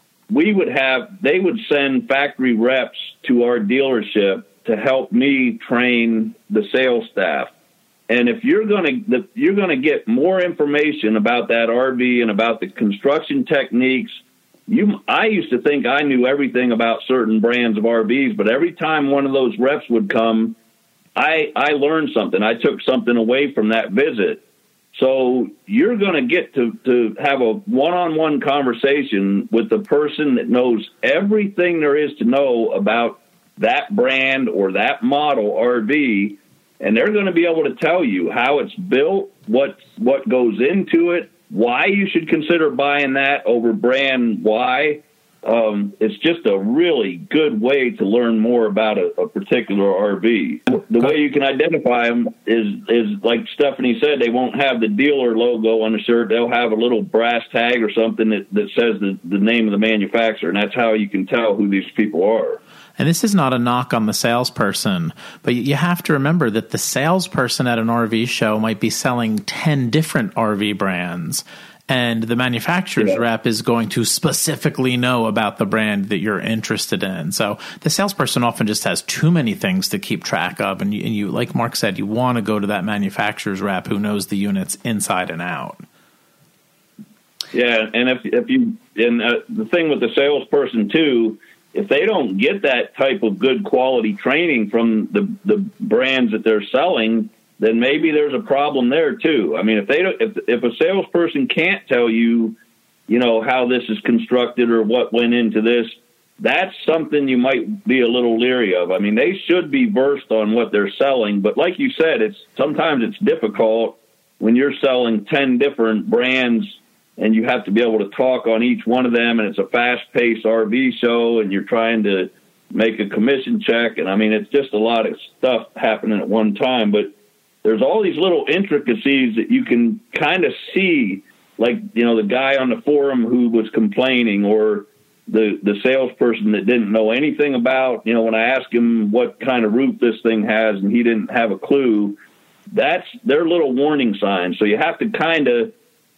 they would send factory reps to our dealership to help me train the sales staff. And if you're going to get more information about that RV and about the construction techniques, I used to think I knew everything about certain brands of RVs, but every time one of those reps would come, I learned something. I took something away from that visit. So you're going to get to have a one-on-one conversation with the person that knows everything there is to know about that brand or that model RV, and they're going to be able to tell you how it's built, what goes into it, why you should consider buying that over brand Y. It's just a really good way to learn more about a particular RV. The way you can identify them is like Stephanie said, they won't have the dealer logo on the shirt. They'll have a little brass tag or something that says the name of the manufacturer, and that's how you can tell who these people are. And this is not a knock on the salesperson, but you have to remember that the salesperson at an RV show might be selling 10 different RV brands. And the manufacturer's rep is going to specifically know about the brand that you're interested in. So the salesperson often just has too many things to keep track of. And you, like Mark said, you want to go to that manufacturer's rep who knows the units inside and out. Yeah, and the thing with the salesperson too, if they don't get that type of good quality training from the brands that they're selling, then maybe there's a problem there too. I mean, if a salesperson can't tell you, how this is constructed or what went into this, that's something you might be a little leery of. I mean, they should be versed on what they're selling, but like you said, sometimes it's difficult when you're selling 10 different brands and you have to be able to talk on each one of them, and it's a fast-paced RV show, and you're trying to make a commission check, and I mean, it's just a lot of stuff happening at one time, but there's all these little intricacies that you can kind of see, like, the guy on the forum who was complaining, or the salesperson that didn't know anything about, when I asked him what kind of roof this thing has and he didn't have a clue, that's their little warning signs. So you have to kind of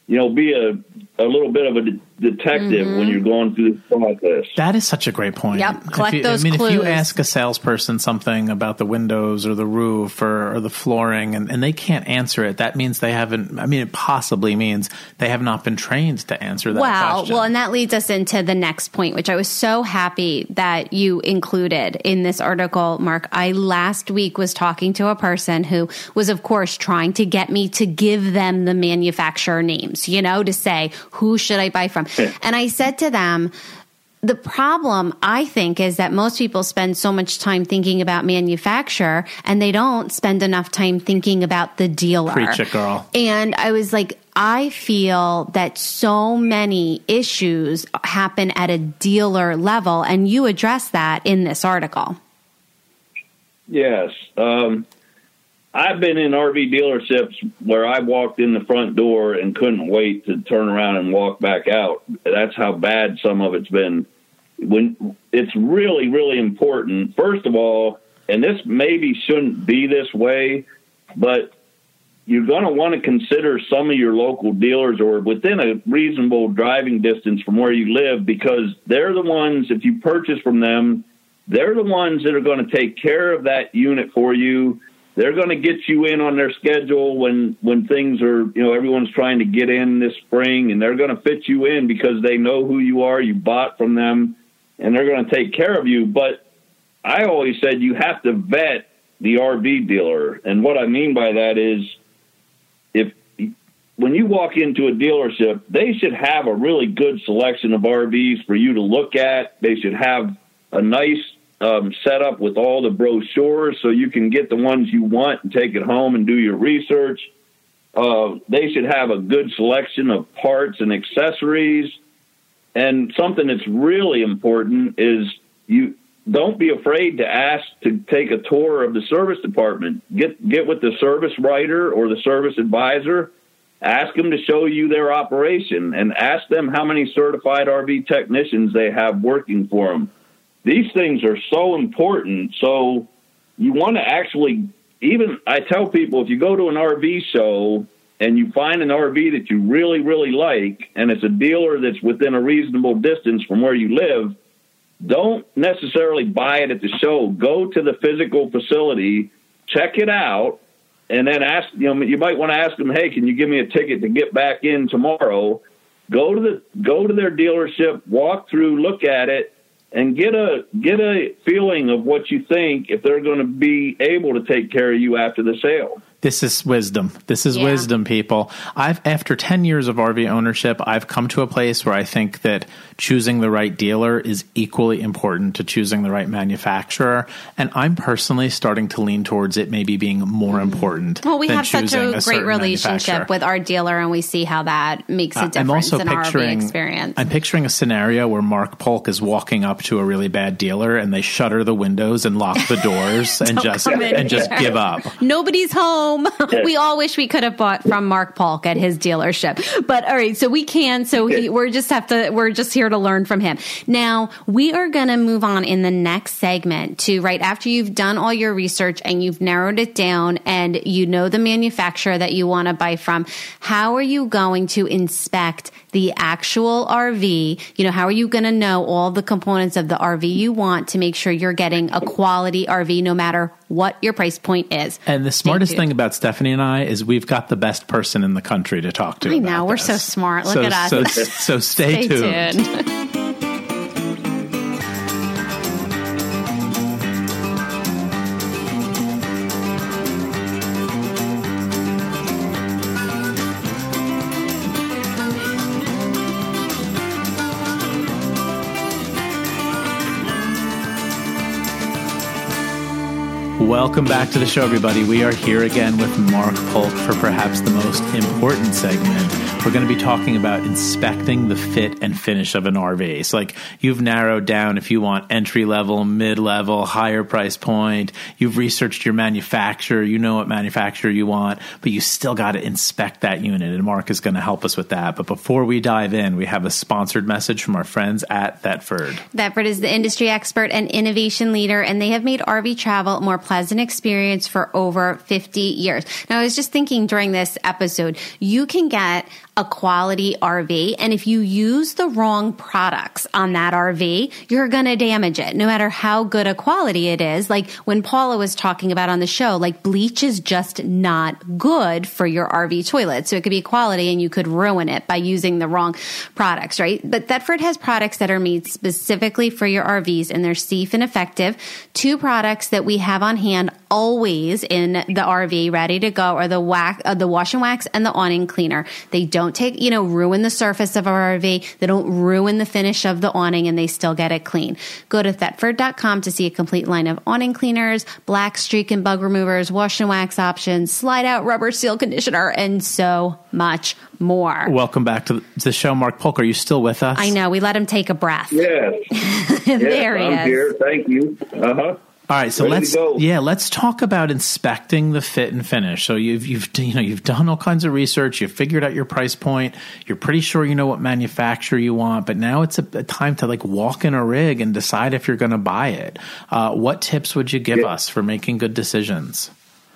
be a little bit of a detective when you're going through this process. That is such a great point. Yep, collect those clues. If you ask a salesperson something about the windows or the roof or the flooring and they can't answer it, that means they haven't, it possibly means they have not been trained to answer that question. Well, and that leads us into the next point, which I was so happy that you included in this article, Mark. I last week was talking to a person who was, of course, trying to get me to give them the manufacturer names, to say, who should I buy from? And I said to them, the problem, I think, is that most people spend so much time thinking about manufacturer and they don't spend enough time thinking about the dealer. Preach it, girl. And I was like, I feel that so many issues happen at a dealer level, and you address that in this article. Yes. I've been in RV dealerships where I walked in the front door and couldn't wait to turn around and walk back out. That's how bad some of it's been. When it's really, really important, first of all, and this maybe shouldn't be this way, but you're going to want to consider some of your local dealers or within a reasonable driving distance from where you live, because they're the ones, if you purchase from them, they're the ones that are going to take care of that unit for you. They're going to get you in on their schedule when things are, everyone's trying to get in this spring, and they're going to fit you in because they know who you are, you bought from them, and they're going to take care of you. But I always said you have to vet the RV dealer. And what I mean by that is when you walk into a dealership, they should have a really good selection of RVs for you to look at. They should have a nice set up with all the brochures so you can get the ones you want and take it home and do your research. They should have a good selection of parts and accessories. And something that's really important is you don't be afraid to ask to take a tour of the service department. Get with the service writer or the service advisor. Ask them to show you their operation and ask them how many certified RV technicians they have working for them. These things are so important. So you want to actually, even I tell people, if you go to an RV show and you find an RV that you really, really like, and it's a dealer that's within a reasonable distance from where you live, don't necessarily buy it at the show. Go to the physical facility, check it out, and then ask, you might want to ask them, hey, can you give me a ticket to get back in tomorrow? Go to their dealership, walk through, look at it, and get a feeling of what you think if they're going to be able to take care of you after the sale. This is wisdom. This is wisdom, people. After 10 years of RV ownership, I've come to a place where I think that choosing the right dealer is equally important to choosing the right manufacturer. And I'm personally starting to lean towards it maybe being more important. Well, we have such a great relationship with our dealer, and we see how that makes a difference in our RV experience. I'm picturing a scenario where Mark Polk is walking up to a really bad dealer and they shutter the windows and lock the doors and just give up. Nobody's home. We all wish we could have bought from Mark Polk at his dealership. But all right, so we can. So we're just here to learn from him. Now, we are going to move on in the next segment to right after you've done all your research and you've narrowed it down and you know the manufacturer that you want to buy from. How are you going to inspect the actual RV? How are you going to know all the components of the RV you want to make sure you're getting a quality RV no matter what your price point is? And the smartest thing about Stephanie and I is we've got the best person in the country to talk to. I know, we're so smart. Look at us. So stay tuned. Welcome back to the show, everybody. We are here again with Mark Polk for perhaps the most important segment. We're going to be talking about inspecting the fit and finish of an RV. So you've narrowed down if you want entry-level, mid-level, higher price point. You've researched your manufacturer. You know what manufacturer you want, but you still got to inspect that unit, and Mark is going to help us with that. But before we dive in, we have a sponsored message from our friends at Thetford. Thetford is the industry expert and innovation leader, and they have made RV travel more pleasant experience for over 50 years. Now, I was just thinking during this episode, you can get a quality RV, and if you use the wrong products on that RV, you're going to damage it, no matter how good a quality it is. Like when Paula was talking about on the show, like bleach is just not good for your RV toilet. So it could be quality and you could ruin it by using the wrong products, right? But Thetford has products that are made specifically for your RVs, and they're safe and effective. 2 products that we have on hand always in the RV ready to go are the wash and wax and the awning cleaner. They don't ruin the surface of our RV. They don't ruin the finish of the awning, and they still get it clean. Go to Thetford.com to see a complete line of awning cleaners, black streak and bug removers, wash and wax options, slide out rubber seal conditioner, and so much more. Welcome back to the show, Mark Polk. Are you still with us? I know. We let him take a breath. Yes. There he is. I'm here. Thank you. Uh-huh. All right, so let's talk about inspecting the fit and finish. So you've done all kinds of research, you've figured out your price point, you're pretty sure you know what manufacturer you want, but now it's a time to walk in a rig and decide if you're going to buy it. What tips would you give us for making good decisions?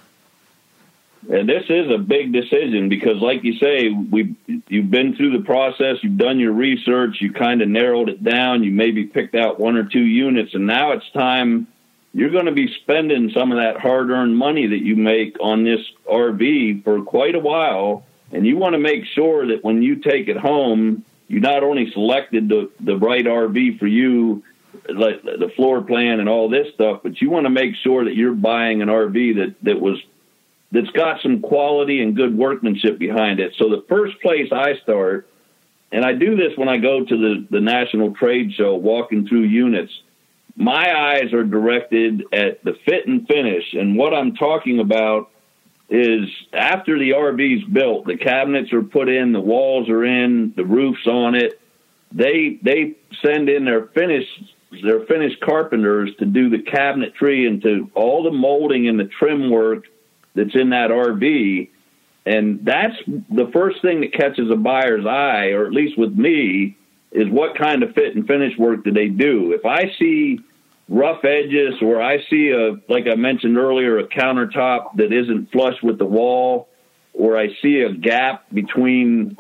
And this is a big decision because, like you say, you've been through the process, you've done your research, you kind of narrowed it down, you maybe picked out 1 or 2 units, and now it's time. You're going to be spending some of that hard-earned money that you make on this RV for quite a while, and you want to make sure that when you take it home, you not only selected the right RV for you, like the floor plan and all this stuff, but you want to make sure that you're buying an RV that's got some quality and good workmanship behind it. So the first place I start, and I do this when I go to the National Trade Show, walking through units, my eyes are directed at the fit and finish. And what I'm talking about is after the RV's built, the cabinets are put in, the walls are in, the roof's on it. They send in their finished carpenters to do the cabinetry and to all the molding and the trim work that's in that RV. And that's the first thing that catches a buyer's eye, or at least with me, is what kind of fit and finish work do they do. If I see rough edges, or I see like I mentioned earlier, a countertop that isn't flush with the wall, or I see a gap between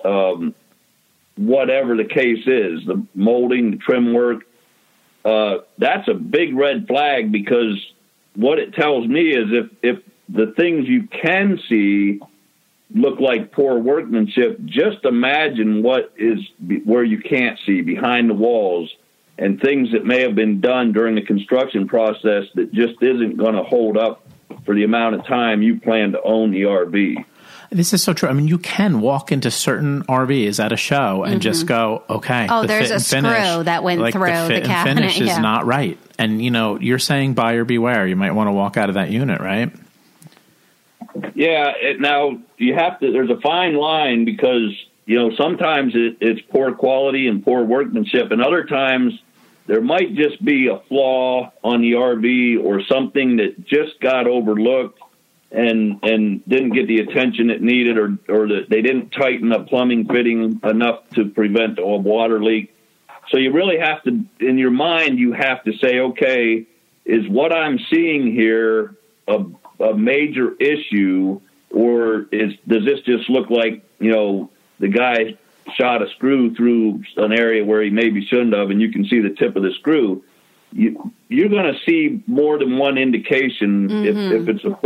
whatever the case is, the molding, the trim work, that's a big red flag, because what it tells me is if the things you can see look like poor workmanship, just imagine what is where you can't see, behind the walls, and things that may have been done during the construction process that just isn't going to hold up for the amount of time you plan to own the RV. This is so true. I mean, you can walk into certain RVs at a show and just go, okay, oh, there's a screw that went through the cabinet. The finish is not right. And, you're saying buyer beware. You might want to walk out of that unit, right? Yeah. Now, you have to, there's a fine line, because, sometimes it's poor quality and poor workmanship, and other times there might just be a flaw on the RV or something that just got overlooked and didn't get the attention it needed, or that they didn't tighten the plumbing fitting enough to prevent a water leak. So you really have to, in your mind, you have to say, okay, is what I'm seeing here a major issue, or does this just look like, the guy shot a screw through an area where he maybe shouldn't have, and you can see the tip of the screw? You're going to see more than one indication if it's a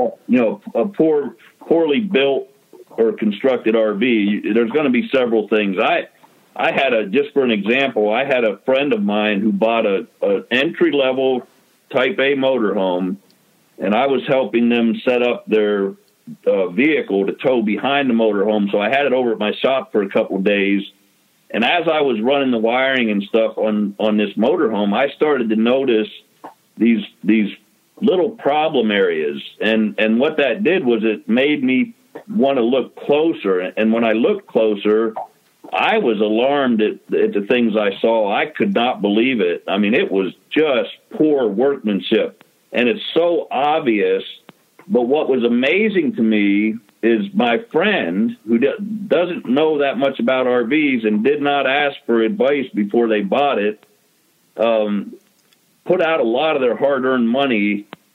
poorly built or constructed RV. There's going to be several things. I had just for an example, I had a friend of mine who bought an entry-level Type A motorhome, and I was helping them set up their vehicle to tow behind the motorhome. So I had it over at my shop for a couple of days. And as I was running the wiring and stuff on this motorhome, I started to notice these little problem areas. And what that did was it made me want to look closer. And when I looked closer, I was alarmed at the things I saw. I could not believe it. I mean, it was just poor workmanship. And it's so obvious. But what was amazing to me is my friend, who doesn't know that much about RVs and did not ask for advice before they bought it, put out a lot of their hard-earned money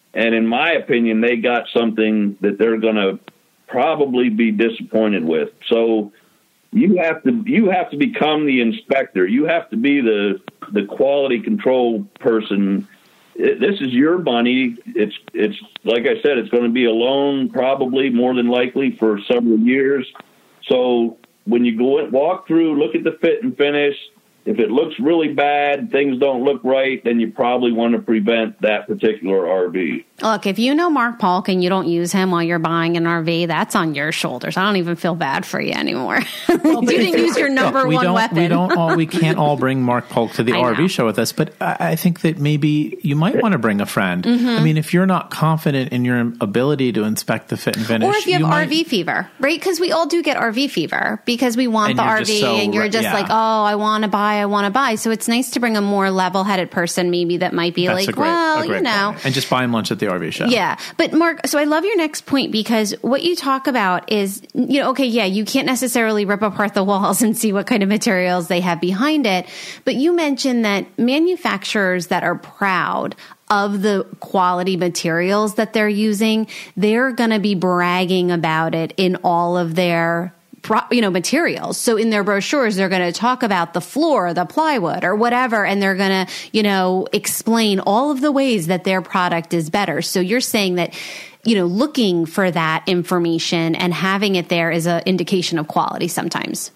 And in my opinion, they got something that they're going to probably be disappointed with. So you have to become the inspector. You have to be the quality control person. This is your money. It's like I said, it's going to be a loan, probably more than likely for several years. So when you go and walk through, look at the fit and finish. If it looks really bad, things don't look right, then you probably want to prevent that particular RV. Look, if you know Mark Polk and you don't use him while you're buying an RV, that's on your shoulders. I don't even feel bad for you anymore. Well, you didn't use your number one weapon. We can't all bring Mark Polk to the RV show with us, but I think that maybe you might want to bring a friend. Mm-hmm. I mean, if you're not confident in your ability to inspect the fit and finish. Or if you have RV fever, right? Because we all do get RV fever because we want the RV and you're just like, oh, I want to buy. So it's nice to bring a more level-headed person maybe that might be That's like, well, you know. Point. And just buy him lunch at the RV show. Yeah. But Mark, so I love your next point because what you talk about is, you know, okay, yeah, you can't necessarily rip apart the walls and see what kind of materials they have behind it. But you mentioned that manufacturers that are proud of the quality materials that they're using, they're going to be bragging about it in all of their materials. So in their brochures, they're going to talk about the floor, the plywood or whatever, and they're going to, explain all of the ways that their product is better. So you're saying that, looking for that information and having it there is an indication of quality sometimes.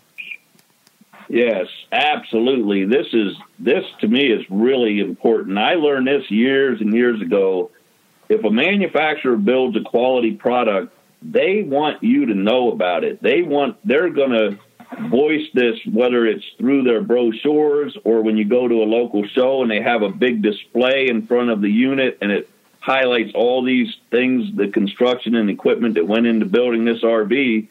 Yes, absolutely. This to me is really important. I learned this years and years ago. If a manufacturer builds a quality product, they want you to know about it. They're going to voice this, whether it's through their brochures or when you go to a local show and they have a big display in front of the unit and it highlights all these things, the construction and equipment that went into building this RV.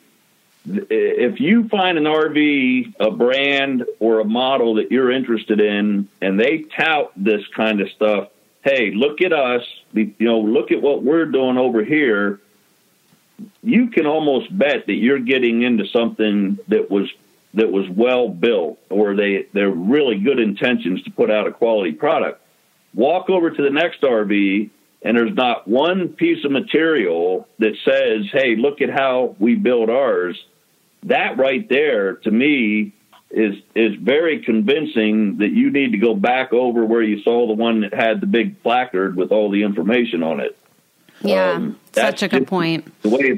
If you find an RV, a brand or a model that you're interested in, and they tout this kind of stuff, hey, look at us, look at what we're doing over here, you can almost bet that you're getting into something that was well built, or they're really good intentions to put out a quality product. Walk over to the next RV, and there's not one piece of material that says, hey, look at how we build ours. That right there, to me, is very convincing that you need to go back over where you saw the one that had the big placard with all the information on it. Yeah, such a good point. The way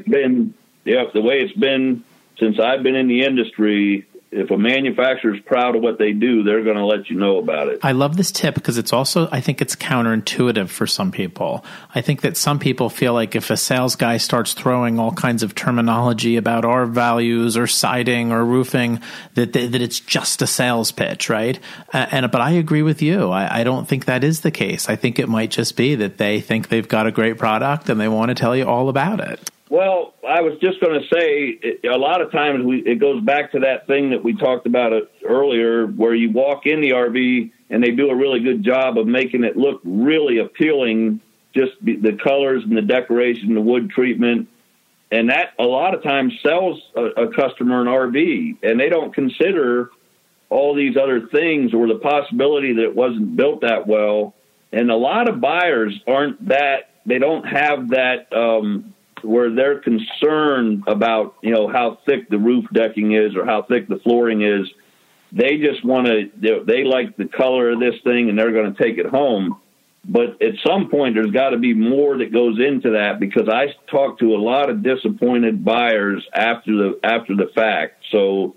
it's been since I've been in the industry, if a manufacturer's proud of what they do, they're going to let you know about it. I love this tip because I think it's counterintuitive for some people. I think that some people feel like if a sales guy starts throwing all kinds of terminology about our values or siding or roofing, that it's just a sales pitch, right? But I agree with you. I don't think that is the case. I think it might just be that they think they've got a great product and they want to tell you all about it. Well, I was just going to say, a lot of times it goes back to that thing that we talked about earlier, where you walk in the RV and they do a really good job of making it look really appealing, just the colors and the decoration, the wood treatment. And that a lot of times sells a customer an RV, and they don't consider all these other things or the possibility that it wasn't built that well. And a lot of buyers they don't have that, where they're concerned about, how thick the roof decking is or how thick the flooring is. They just want to, they like the color of this thing and they're going to take it home. But at some point, there's got to be more that goes into that, because I talk to a lot of disappointed buyers after the fact. So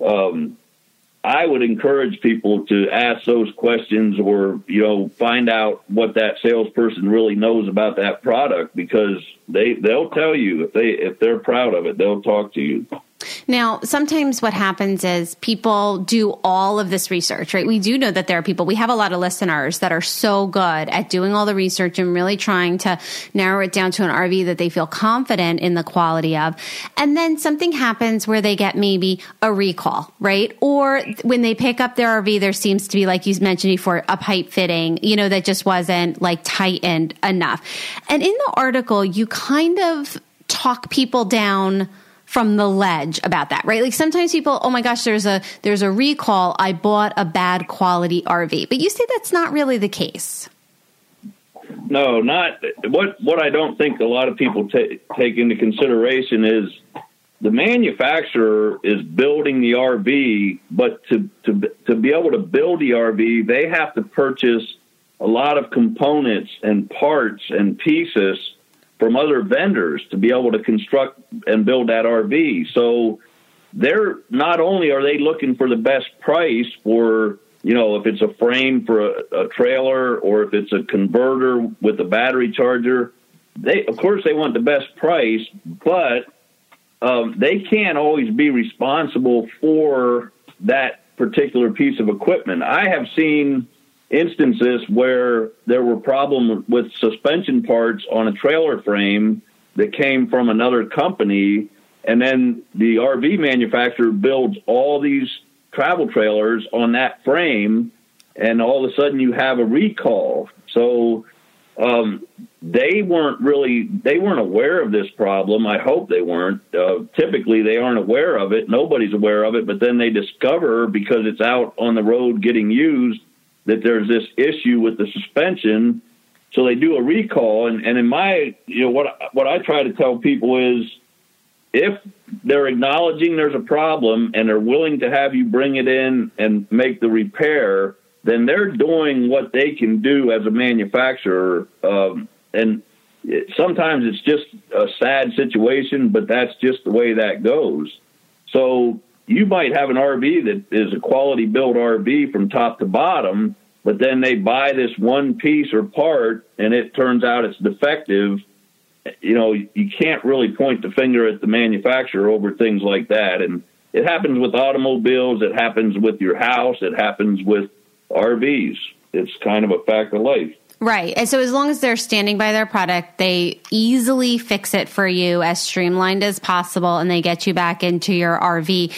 I would encourage people to ask those questions, or find out what that salesperson really knows about that product, because they'll tell you if they're proud of it, they'll talk to you. Now, sometimes what happens is people do all of this research, right? We do know that there are people, we have a lot of listeners that are so good at doing all the research and really trying to narrow it down to an RV that they feel confident in the quality of. And then something happens where they get maybe a recall, right? Or when they pick up their RV, there seems to be, like you mentioned before, a pipe fitting, that just wasn't tightened enough. And in the article, you kind of talk people down from the ledge about that, right? Like sometimes people, oh my gosh, there's a recall. I bought a bad quality RV, but you say that's not really the case. No, not what I don't think a lot of people take into consideration is the manufacturer is building the RV, but to be able to build the RV, they have to purchase a lot of components and parts and pieces from other vendors to be able to construct and build that RV. So they're not only are they looking for the best price for, you know, if it's a frame for a trailer or if it's a converter with a battery charger, of course they want the best price, but they can't always be responsible for that particular piece of equipment. I have seen instances where there were problems with suspension parts on a trailer frame that came from another company, and then the RV manufacturer builds all these travel trailers on that frame, and all of a sudden you have a recall. So they weren't aware of this problem. I hope they weren't. Typically they aren't aware of it. Nobody's aware of it, but then they discover, because it's out on the road getting used, that there's this issue with the suspension. So they do a recall. And in my, you know, what I try to tell people is, if they're acknowledging there's a problem and they're willing to have you bring it in and make the repair, then they're doing what they can do as a manufacturer. And sometimes it's just a sad situation, but that's just the way that goes. So you might have an RV that is a quality built RV from top to bottom, but then they buy this one piece or part and it turns out it's defective. You know, you can't really point the finger at the manufacturer over things like that. And it happens with automobiles. It happens with your house. It happens with RVs. It's kind of a fact of life. Right. And so as long as they're standing by their product, they easily fix it for you as streamlined as possible, and they get you back into your RV.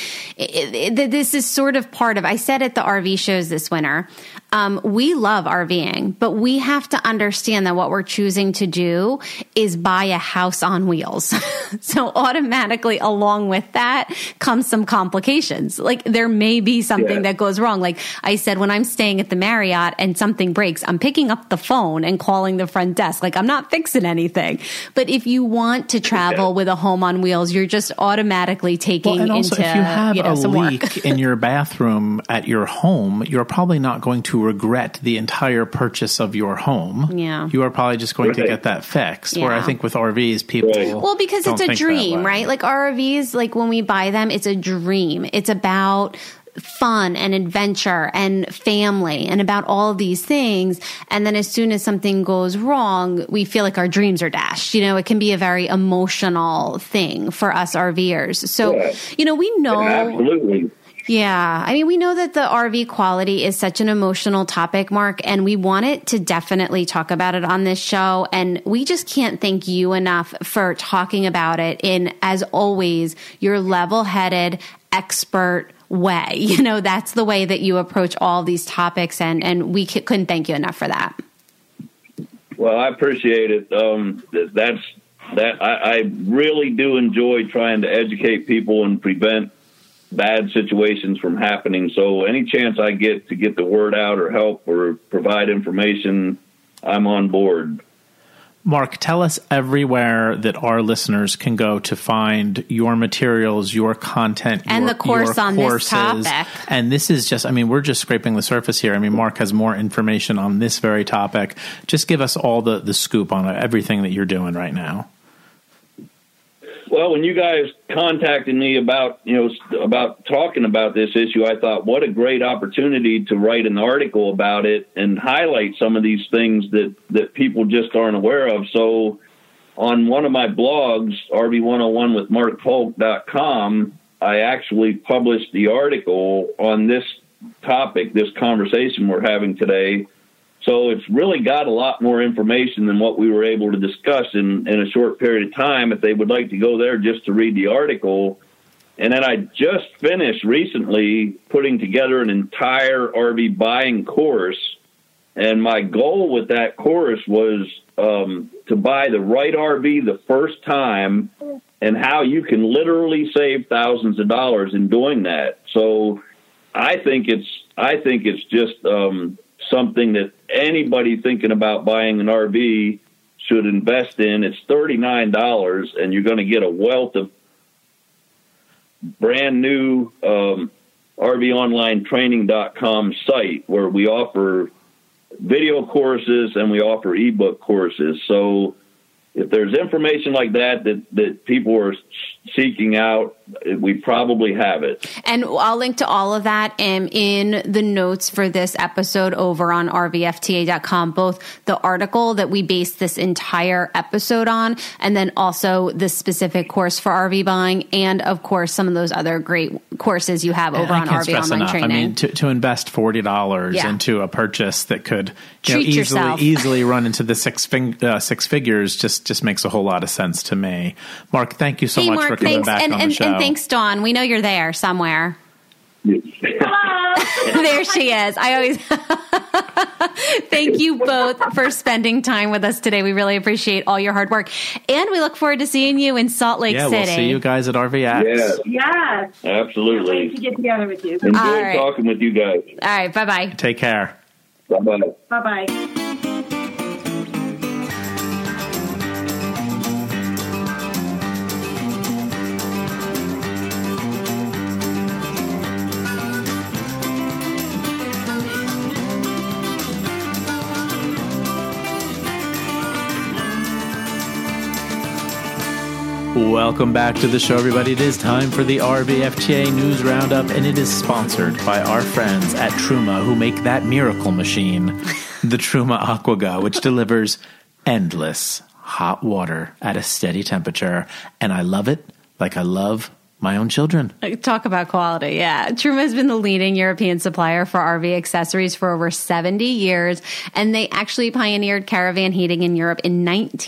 This is sort of part of, I said at the RV shows this winter, we love RVing, but we have to understand that what we're choosing to do is buy a house on wheels. So automatically along with that comes some complications. Like there may be something that goes wrong. Like I said, when I'm staying at the Marriott and something breaks, I'm picking up the phone and calling the front desk. Like I'm not fixing anything. But if you want to travel with a home on wheels, you're just automatically taking and also, into, if you have a some leak work. in your bathroom at your home, you're probably not going to regret the entire purchase of your home. Yeah. You are probably just going to get that fixed. Where I think with RVs, people well, because it's a dream, right? Like RVs, like when we buy them, it's a dream. It's about fun and adventure and family and about all of these things. And then as soon as something goes wrong, we feel like our dreams are dashed. You know, it can be a very emotional thing for us RVers. So, you know, we know. Absolutely. Yeah. I mean, we know that the RV quality is such an emotional topic, Mark, and we wanted to definitely talk about it on this show. And we just can't thank you enough for talking about it in, as always, your level-headed, expert way. You know, that's the way that you approach all these topics, and we couldn't thank you enough for that. Well, I appreciate it. I really do enjoy trying to educate people and prevent bad situations from happening. So any chance I get to get the word out or help or provide information, I'm on board. Mark, tell us everywhere that our listeners can go to find your materials, your content, and the course on courses. This topic. And this is just, I mean, we're just scraping the surface here. I mean, Mark has more information on this very topic. Just give us all the scoop on everything that you're doing right now. Well, when you guys contacted me about talking about this issue, I thought, what a great opportunity to write an article about it and highlight some of these things that people just aren't aware of. So on one of my blogs, RV101withmarkpolk.com, I actually published the article on this topic, this conversation we're having today. So it's really got a lot more information than what we were able to discuss in a short period of time. If they would like to go there just to read the article. And then I just finished recently putting together an entire RV buying course. And my goal with that course was to buy the right RV the first time and how you can literally save thousands of dollars in doing that. So I think it's just something that anybody thinking about buying an RV should invest in. It's $39, and you're going to get a wealth of brand new RVOnlineTraining.com site where we offer video courses and we offer ebook courses. So if there's information like that people are seeking out, we probably have it. And I'll link to all of that in the notes for this episode over on rvfta.com, both the article that we based this entire episode on, and then also the specific course for RV buying, and of course some of those other great courses you have over on RV Online Training. I mean, to invest $40 into a purchase that could easily run into the six figures just makes a whole lot of sense to me. Mark, thank you so much for coming back on the show. And thanks, Dawn. We know you're there somewhere. Hello. There she is. I always thank you both for spending time with us today. We really appreciate all your hard work, and we look forward to seeing you in Salt Lake City. We'll see you guys at RVX. Yes, absolutely. Can't wait to get together with you. Enjoy talking with you guys. All right, bye bye. Take care. Bye bye. Bye bye. Welcome back to the show, everybody. It is time for the RVFTA News Roundup, and it is sponsored by our friends at Truma, who make that miracle machine, the Truma AquaGo, which delivers endless hot water at a steady temperature. And I love it like I love my own children. Talk about quality. Yeah. Truma has been the leading European supplier for RV accessories for over 70 years, and they actually pioneered caravan heating in Europe in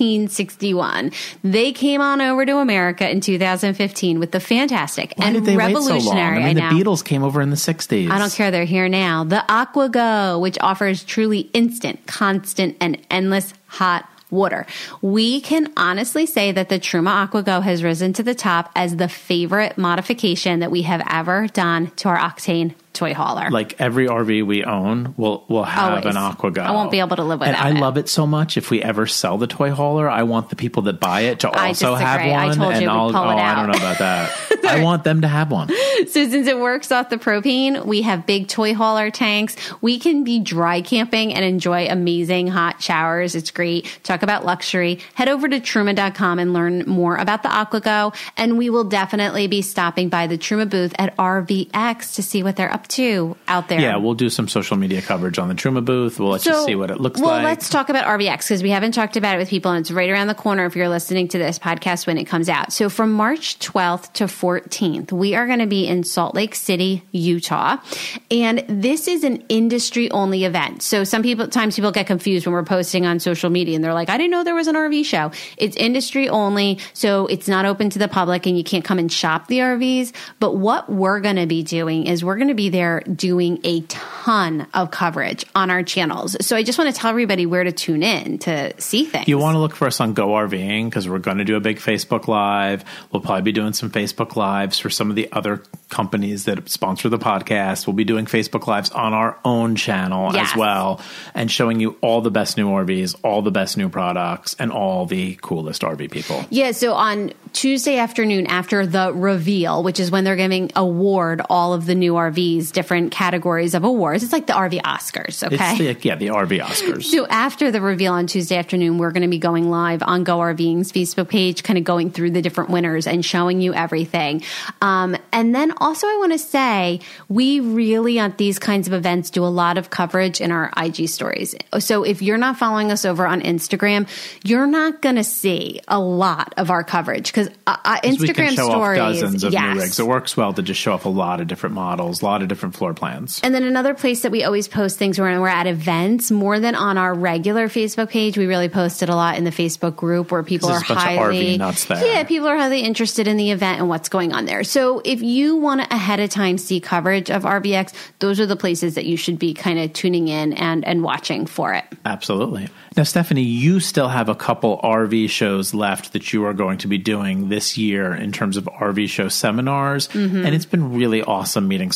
1961. They came on over to America in 2015 with the fantastic Why and did they revolutionary. wait so long? I mean, the Beatles came over in the 60s. I don't care. They're here now. The AquaGo, which offers truly instant, constant, and endless hot water. We can honestly say that the Truma AquaGo has risen to the top as the favorite modification that we have ever done to our Octane toy hauler. Like every RV we own will have Always. an AquaGo. I won't be able to live without and I it. love it so much. If we ever sell the toy hauler, I want the people that buy it to also have one. I told you we'd pull it out. I don't know about that. I want them to have one. So since it works off the propane, we have big toy hauler tanks. We can be dry camping and enjoy amazing hot showers. It's great. Talk about luxury. Head over to Truma.com and learn more about the AquaGo. And we will definitely be stopping by the Truma booth at RVX to see what they're up to out there. Yeah, we'll do some social media coverage on the Truma booth. We'll let you see what it looks like. Well, let's talk about RVX because we haven't talked about it with people, and it's right around the corner if you're listening to this podcast when it comes out. So from March 12th to 14th, we are going to be in Salt Lake City, Utah. And this is an industry-only event. So sometimes people get confused when we're posting on social media, and they're like, I didn't know there was an RV show. It's industry-only, so it's not open to the public, and you can't come and shop the RVs. But what we're going to be doing is we're going to be there doing a ton of coverage on our channels. So I just want to tell everybody where to tune in to see things. You want to look for us on Go RVing because we're going to do a big Facebook Live. We'll probably be doing some Facebook Lives for some of the other companies that sponsor the podcast. We'll be doing Facebook Lives on our own channel as well, and showing you all the best new RVs, all the best new products, and all the coolest RV people. Yeah, so on Tuesday afternoon after the reveal, which is when they're giving award all of the new RVs, different categories of awards. It's like the RV Oscars, okay? It's the RV Oscars. So after the reveal on Tuesday afternoon, we're going to be going live on Go RVing's Facebook page, kind of going through the different winners and showing you everything. And then also I want to say, we really on these kinds of events do a lot of coverage in our IG stories. So if you're not following us over on Instagram, you're not going to see a lot of our coverage because Instagram we can show stories, off dozens of new rigs. It works well to just show off a lot of different models, a lot of different floor plans. And then another place that we always post things when we're at events, more than on our regular Facebook page, we really post it a lot in the Facebook group where people are highly, RV nuts there. Yeah, people are highly interested in the event and what's going on there. So if you want to ahead of time see coverage of RVX, those are the places that you should be kind of tuning in and watching for it. Absolutely. Now, Stephanie, you still have a couple RV shows left that you are going to be doing this year in terms of RV show seminars. Mm-hmm. And it's been really awesome meeting so many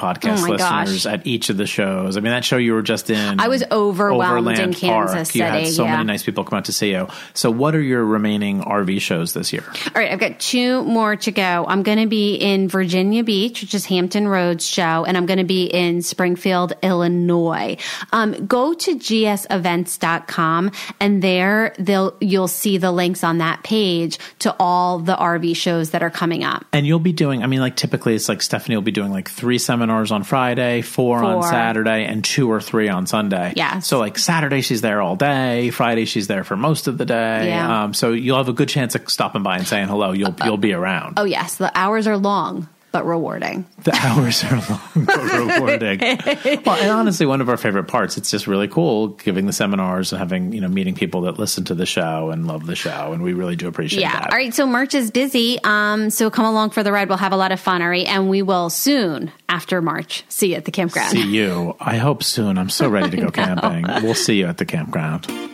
podcast listeners at each of the shows. I mean, that show you were just in. I was overwhelmed Overland in Kansas Park. City. You had so many nice people come out to see you. So what are your remaining RV shows this year? All right, I've got 2 more to go. I'm going to be in Virginia Beach, which is Hampton Roads show, and I'm going to be in Springfield, Illinois. Go to gsevents.com, and there you'll see the links on that page to all the RV shows that are coming up. And you'll be doing, I mean, like typically it's like Stephanie will be doing like 3 seminars on Friday, 4 on Saturday, and 2 or 3 on Sunday. Yeah. So like Saturday she's there all day, Friday she's there for most of the day. Yeah. So you'll have a good chance of stopping by and saying hello. You'll be around. Oh yes, the hours are long, but rewarding. The hours are long, but rewarding. Well, and honestly, one of our favorite parts, it's just really cool giving the seminars and having, meeting people that listen to the show and love the show. And we really do appreciate that. All right. So March is busy. So come along for the ride. We'll have a lot of fun. All right. And we will soon after March see you at the campground. See you. I hope soon. I'm so ready to go camping. We'll see you at the campground.